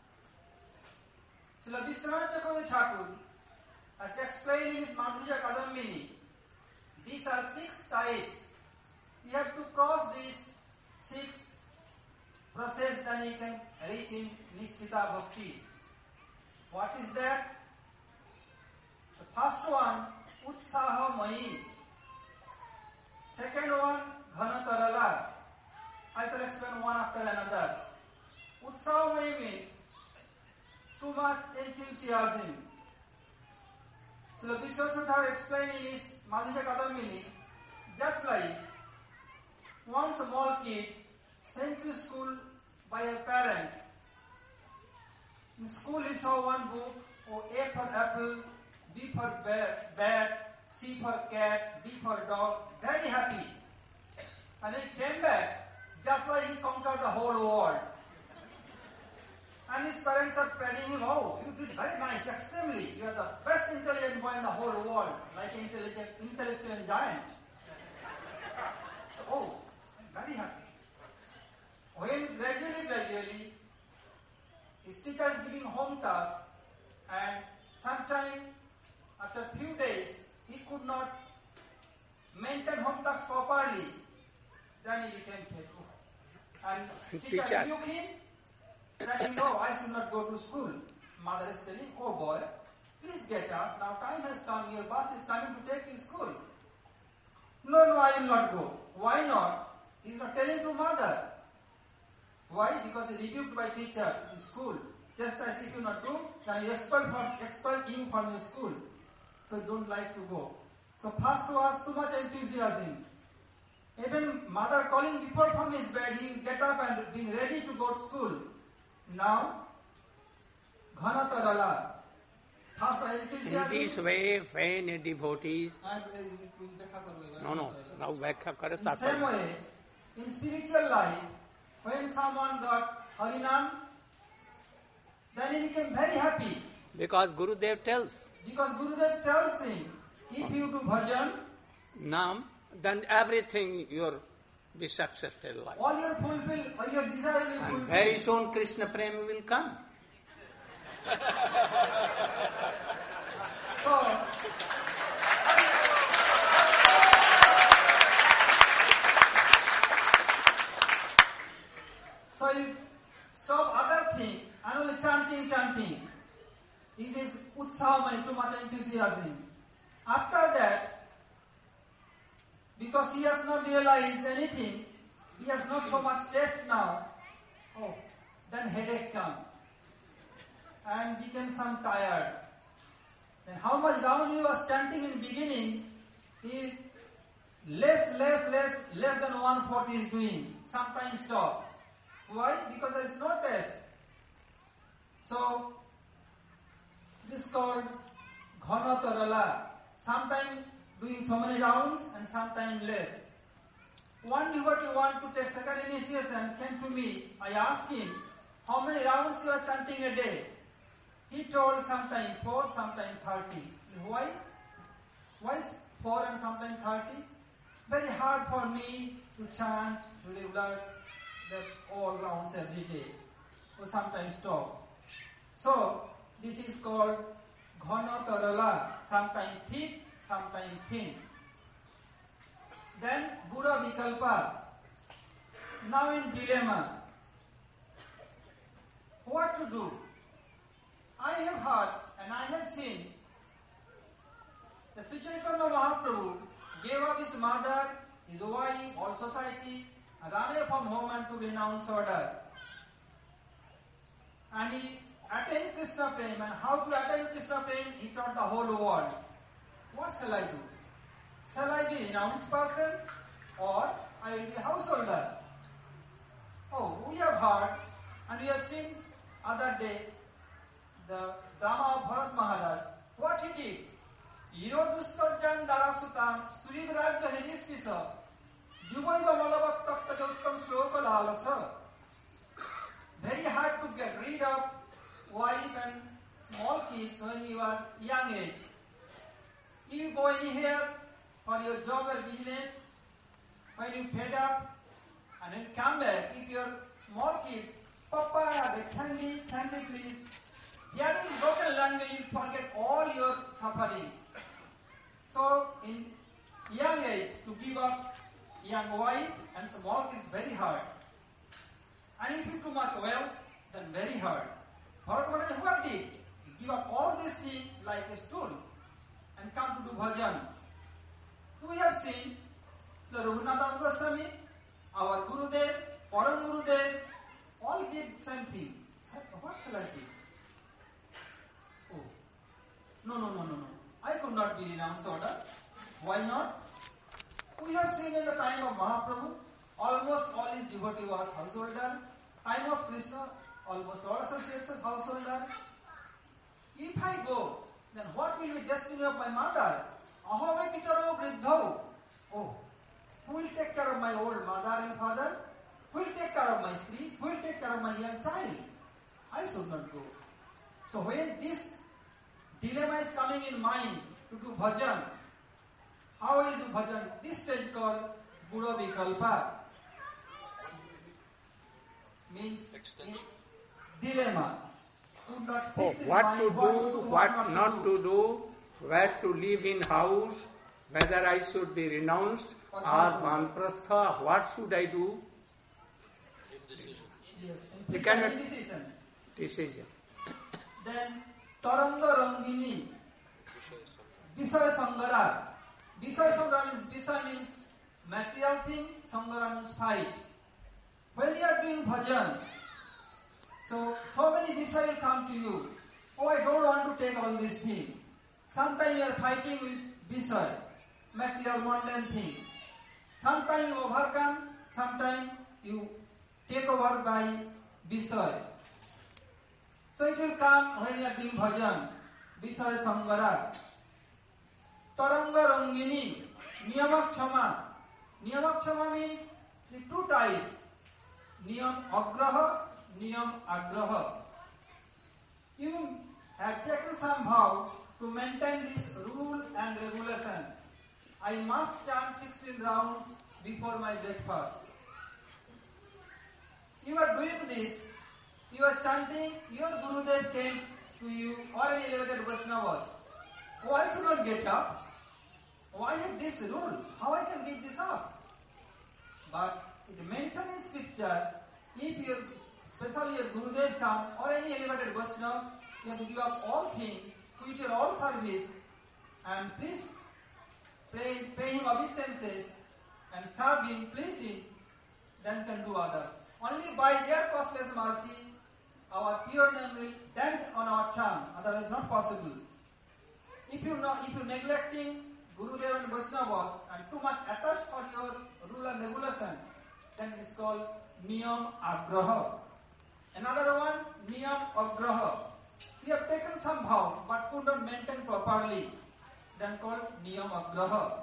Srila Vishwanath Chakravarti Thakur has explained in his Madhurya Kadambini, these are 6 types. You have to cross these 6 processes, then you can reach in Nisthita Bhakti. What is that? The first one, Utsaha Mayi. Second one, Ghanatarala. I shall explain one after another. Utsaha Mayi means too much enthusiasm. So the Vishwanath Thakur explained in his Madhurya Kadambini, just like one small kid sent to school by her parents. In school he saw one book, A for apple, B for bat, C for cat, D for dog, very happy. And he came back, just like he conquered the whole world. And his parents are praising him, oh, you did very nice, extremely. You are the best intelligent boy in the whole world, like an intellectual giant. Oh, I'm very happy. When gradually, his teacher is giving home tasks, and sometime after a few days, he could not maintain home tasks properly. Then he became faithful. And teacher rebuked him. Then he know I should not go to school. His mother is telling, oh boy, please get up. Now time has come. Your bus is coming to take you to school. No, I will not go. Why not? He is not telling to mother. Why? Because he rebuked by teacher in school. Just as if you not do, then he expelled you from your school. So don't like to go. So first was too much enthusiasm. Even mother calling before from his bed, he get up and being ready to go to school. Now, Ghanatarala. In this way, when devotees... No, now Vakya kare. In the same way, in spiritual life, when someone got Harinam, then he became very happy. Because Gurudev tells. Because Gurudev tells him, if you do bhajan, Nam, then everything you'll be successful in life. all your fulfill, all your desire will fulfill. Very soon Krishna Prema will come. So you stop other thing and only chanting. It is utsaham, too much enthusiasm. After that, because he has not realized anything, he has not so much taste now. Oh, then headache come and became some tired. Then how much down he was chanting in beginning, he less than 1/4 is doing. Sometimes stop. Why? Because there is no taste. So this is called Ghanatarala. Sometimes doing so many rounds and sometimes less. One devotee want to take second initiation came to me. I asked him, how many rounds you are chanting a day? He told sometimes 4, sometimes 30. Why? Why 4 and sometimes 30? Very hard for me to chant regular that all rounds every day. Or sometimes stop. So this is called Ghanatarala. Sometimes thick, sometimes thin. Then Gura Vikalpa. Now in dilemma. What to do? I have heard and I have seen that Sri Chaitanya Mahaprabhu gave up his mother, his wife, all society, and ran away from home and to renounce order. And he attained Krishna Prema. And how to attain Krishna Prema? He taught the whole world. What shall I do? Shall I be a renounced person or I will be a householder? Oh, we have heard and we have seen other day the drama of Bharat Maharaj. What he did? Yoduskarjan Darasutam Sridharajya Hejispisa Jubaiva Malavat Takta Uttam Shloka Lalasa. Very hard to get rid of wife and small kids when you are young age. You go anywhere for your job or business, when you fed up and then come back, if your small kids, Papa, can me please. Here is broken language, you forget all your sufferings. So in young age, to give up young wife and small kids, very hard. And if you too much wealth, then very hard. Bharat Maharaj, what did? He give up all these things like a stool and come to do bhajan. We have seen Sri Raghunath Goswami, our Gurudev, Param Gurudev, all did same thing. What shall I do? Oh, no. I could not be renounced order. Why not? We have seen in the time of Mahaprabhu, almost all his devotee was householder. Time of Krishna, almost all associates of householder. If I go, then what will be destiny of my mother? Ahome pitaro vriddho. Oh, who will take care of my old mother and father? Who will take care of my street? Who will take care of my young child? I should not go. So when this dilemma is coming in mind to do bhajan, how will do bhajan? This stage called Guru Vikalpa. Means dilemma. Could not fix his What mind, to do, what not to do, where to live in house, whether I should be renounced or vanprastha, what should I do? Yes, You cannot indecision. decision. Then Taranga Rangini, Visaya Sangara. Visaya Sangara means Visaya means material thing, Sangara means fight. When you are doing bhajan, so many Visaya will come to you. Oh, I don't want to take all this thing. Sometimes you are fighting with Visaya, material mundane thing. Sometimes you overcome, sometimes you take over by Visaya. So it will come when you are doing bhajan, Visaya Sangara. Taranga Rangini, Niyamakshama. Niyamakshama means the two types, Niyam Agraha, Niyam Agraha. You have taken some vow to maintain this rule and regulation. I must chant 16 rounds before my breakfast. You are doing this, you are chanting, your Gurudev came to you or an elevated Vaishnavas. Oh, I should not get up. Why is this rule? How I can give this up? But it mentions in scripture, if your, especially your Gurudev come or any elevated Vaishnava, you have to give up all things, quit your all service, and please pay him obeisances and serve him, please him, then can do others. Only by their costless mercy, our pure name will dance on our tongue, otherwise not possible. If you neglecting Gurudev and Vaishnavas and too much attached for your rule and regulation, then it is called Niyam Agraha. Another one, Niyam Agraha. We have taken some vow but could not maintain properly, then called Niyam Agraha.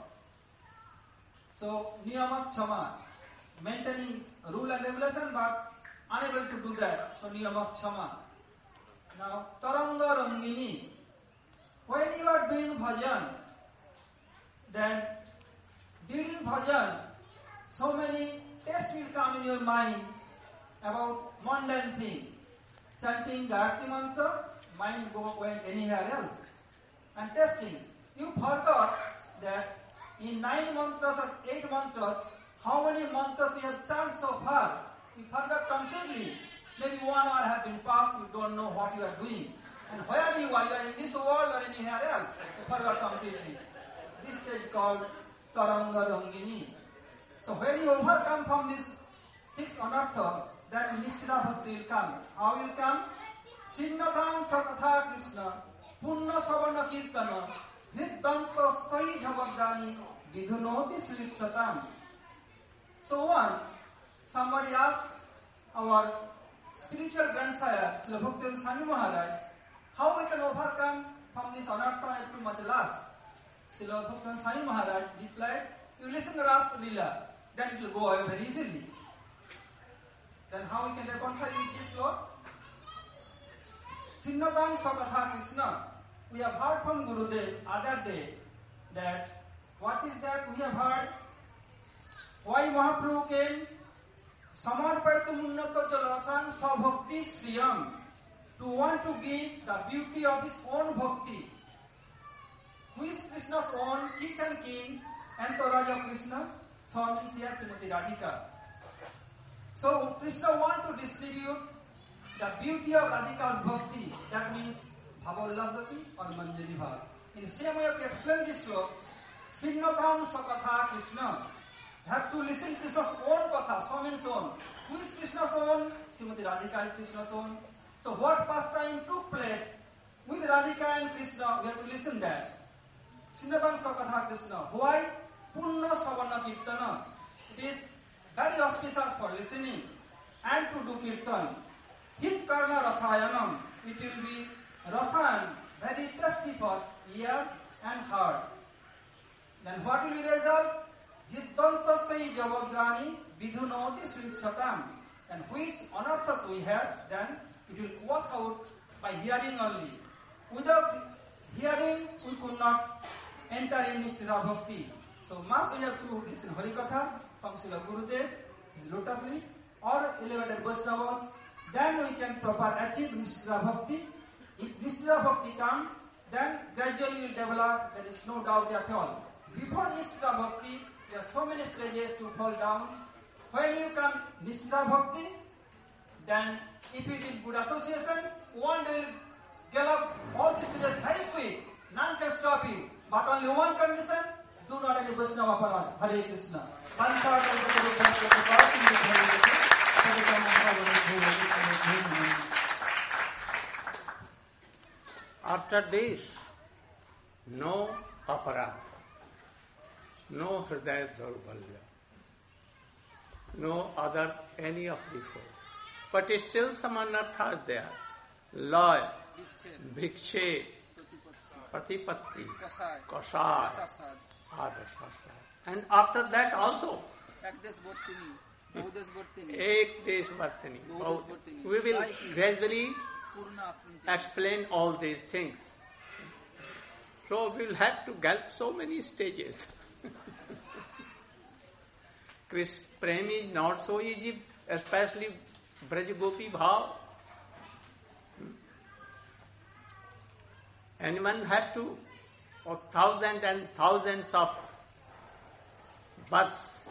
So, Niyama Chama, maintaining rule and regulation but unable to do that. So, Niyama Chama. Now, Taranga Rangini. When you are doing bhajan, then during bhajan, so many tests will come in your mind about mundane thing. Chanting Gayatri Mantra, mind went anywhere else. And testing. You forgot that in 9 mantras or 8 mantras, how many mantras you have chanted so far? You forgot completely. Maybe 1 hour have been passed, you don't know what you are doing. And where you are in this world or anywhere else, you forgot completely. This stage called Taranga Rangini. So when you overcome from these 6 anarthas, then Nishkila Bhakti will come. How will come? Sinnatam Sakatha Krishna, Punna Savana Kirtana, Hriddanta Stai Jhavagrani, Vidhunoti Sritsatam. So once, somebody asked our spiritual grandsire, Srila Bhaktivinoda Swami Maharaj, how we can overcome from this anartha and too much lust? Srila Bhaktivinoda Swami Maharaj replied, you listen to Ras Lila, then it will go away very easily. Then how we can reconcile with this Lord? Sinnatam Sakatha Krishna. We have heard from Gurudev other day that, what is that we have heard? Why Mahaprabhu came? Samarpaitu Munnato Jalasan Sabhakti Sriyam. To want to give the beauty of his own bhakti. Who is Krishna's own king and king, entourage of Krishna? Son means here Srimati Radhika. So Krishna want to distribute the beauty of Radhika's bhakti. That means Bhavaullasati or Manjari Bhav. In the same way we explain this sloka, Sinnatam Sakatha Krishna. You have to listen to Krishna's own katha, so means own. Who is Krishna's own? Srimati Radhika is Krishna's own. So what pastime took place with Radhika and Krishna, we have to listen that. Sinnatam Sakatha Krishna. Why? Punna Savana Kirtana. It is very auspicious for listening and to do kirtan. Hit karna rasayanam, it will be rasayan, very tasty for ear and heart. Then what will be result? Hiddantasai javagrani vidhunoti sritsatam. And which anarthas we have, then it will wash out by hearing only. Without hearing, we could not enter in Nishtira Bhakti. So must we have to listen Harikatha from Srila Gurudev, his lotus leaf, or elevated Vaishnavas. Then we can properly achieve Nishtira Bhakti. If Nishtira Bhakti comes, then gradually we will develop, there is no doubt at all. Before Nishtira Bhakti, there are so many stages to fall down. When you come Nishtira Bhakti, then if it is good association, one will develop all these stages very quick. None can stop you. But only one condition, do not any Vaishnava Parad. Hare Krishna. After this, no aparad, no hridaya daurbalya, no other any of the four. But still some anarthas there. Loy, bhikshe, patipatti, kasar, adasasar. And after that also, Ek Desh Vartini. We will gradually explain all these things. So we will have to gallop so many stages. Prem is not so easy, especially Braj Gopi Bhav. And one have to, or thousands and thousands of births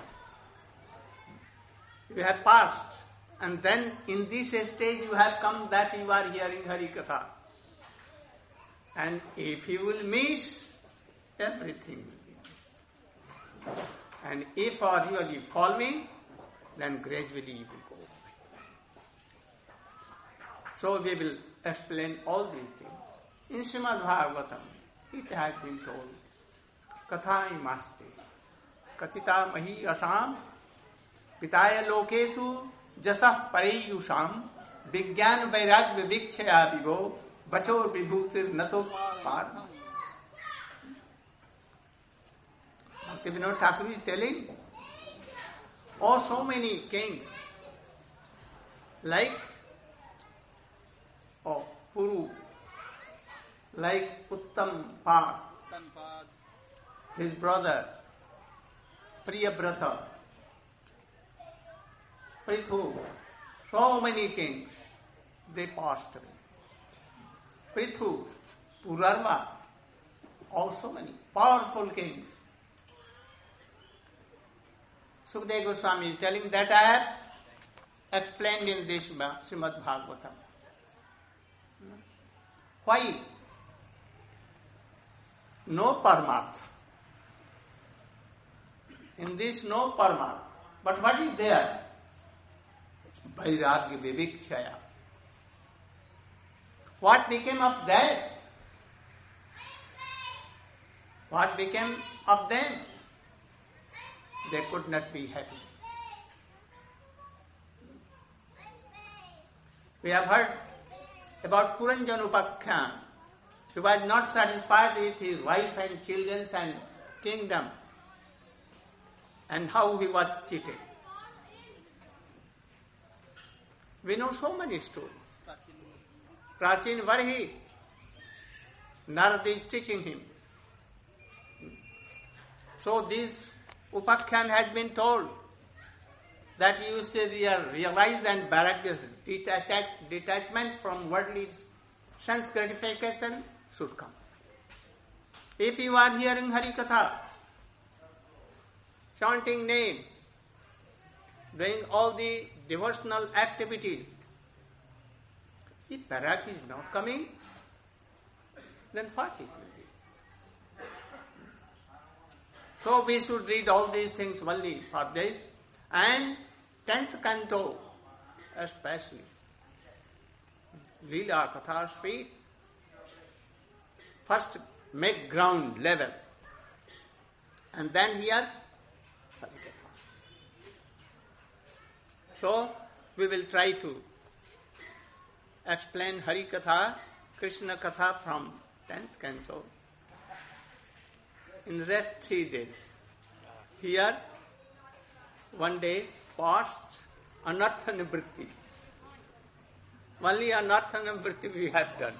you have passed, and then in this stage you have come that you are hearing Harikatha. And if you will miss, everything will be missed. And if you are really following, then gradually you will go. So we will explain all these things. In Srimad Bhagavatam, it has been told, Katha imaste, Katita mahi asam, Pitaya lokesu, Jasah pareyusham, Vigyan vairag vivikshaya vivo, Bachor vibhutir nato par. Bhaktivinoda Thakur is telling, oh, so many kings, like Puru, like Uttam Pad, his brother, Priyabrata, Prithu, so many kings, they passed away. Prithu, Purarva, also many powerful kings. Sukadeva Goswami is telling that I have explained in this Srimad Bhagavatam. Why? No Paramartha. In this no Paramartha. But what is there? Vairagya Vivikshaya. What became of that? What became of them? They could not be happy. We have heard about Puranjan Upakhyan. He was not satisfied with his wife and children and kingdom, and how he was cheated. We know so many stories. Prachin Varhi, Narad is teaching him. So this Upakhyan has been told that you should realize and balance detachment from worldly sense gratification should come. If you are hearing Harikatha, chanting name, doing all the devotional activities, if Barak is not coming, then what it will be? So we should read all these things only for this. And 10th canto especially, Leela Katha speed, first make ground level, and then here Harikatha. So, we will try to explain Hari Katha, Krishna Katha from 10th canto in rest 3 days. Here, 1 day, fast, Anartha Nivritti. Only Anartha Nivritti we have done.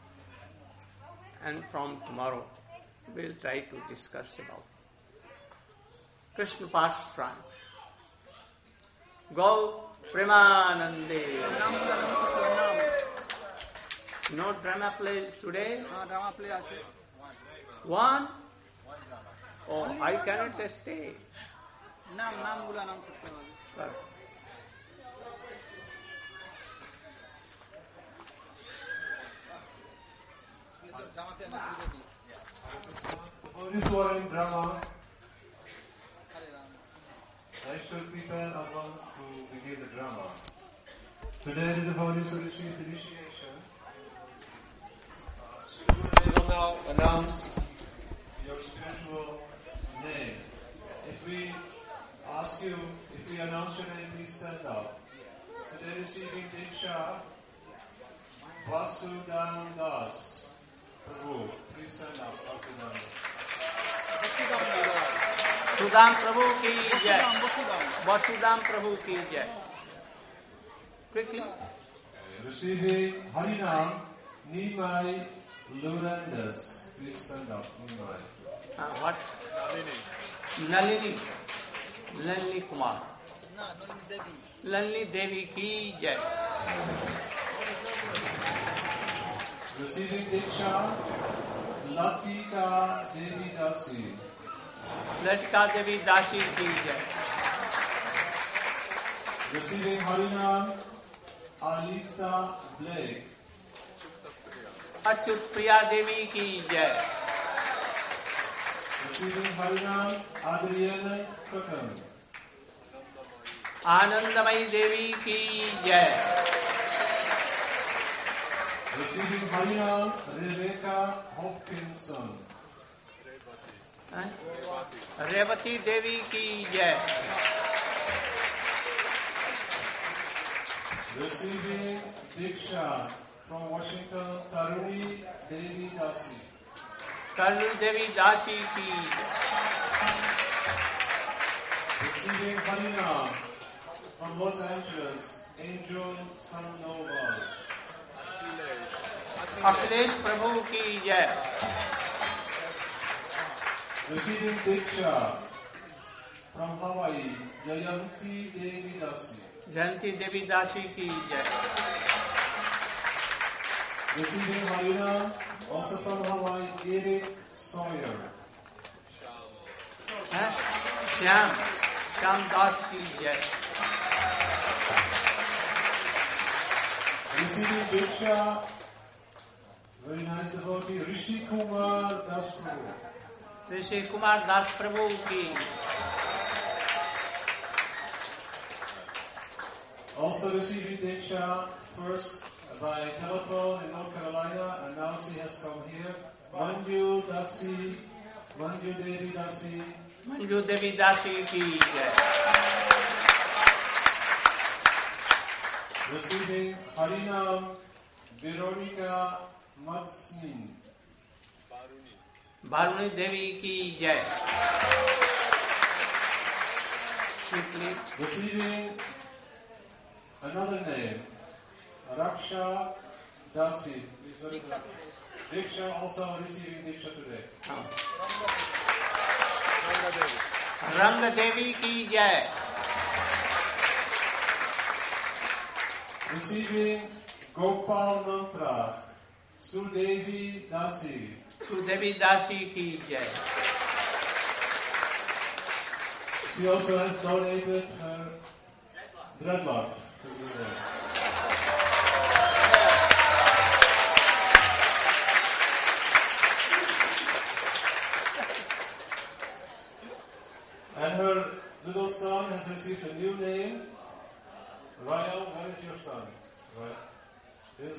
And from tomorrow, we will try to discuss about Krishna Pastimes. Go Premanande. No drama plays today? drama play আছে One? Oh, I cannot stay. নামগুলো নাম করতে হবে Devotees who are in drama, I should prepare at once to begin the drama. Today the devotees will receive the initiation. They will now announce your spiritual name. If we ask you, if we announce your name, please stand up. Today receiving Diksha, Vasudhan Das. Prabhu, please stand up, Vasudhan Das. Sudam Prabhu ki jai. Vasudam Prabhu ki jai. Quickly. Receiving Harinam, Nimai Lurandas. Please stand up, Nimai. What? Nalini. Nalini Kumar. Nalini Devi ki jai. Receiving Diksha, Latika Devi Dasi. Latika Devi Dasi ki jai. Receiving Harinam, Alisa Blake. Achyut Priya Devi ki jai. Receiving Harinam, Adriana Kutam. Anandamayi Devi ki jai. Receiving Harinam, Rebecca Hopkinson. Revati Devi ki jai. Receiving Diksha from Washington, Taruni Devi Dasi. Tarun Devi Dasi ki jai. Receiving Harinam from Los Angeles, Angel Sandoval. Akhilesh Prabhu ki jai. Receiving Diksha from Hawaii, Jayanti Devi Dasi. Jayanti Devi Dasi ki jai. Receiving Harinam also from Hawaii, Eric Sawyer. Shyam Das ki jai. Receiving Diksha, very nice devotee, Rishi Kumar Das Prabhu. Rishi Kumar Das Prabhu ki. Also receiving Diksha first by telephone in North Carolina, and now she has come here. Manju Devi Dasi. Manju Devi Dasi ki jai. Receiving Harinam, Veronica Matsnin. Baruni Devi ki jai. Quickly. Receiving another name, Raksha Dasi. Diksha also receiving Diksha today. Ranga Devi ki jai. Receiving Gopal Mantra, Sudevi Dasi. Sudevi Dasi ki jai. She also has donated her dreadlocks. And her little son has received a new name. Ryan, where is your son? Right.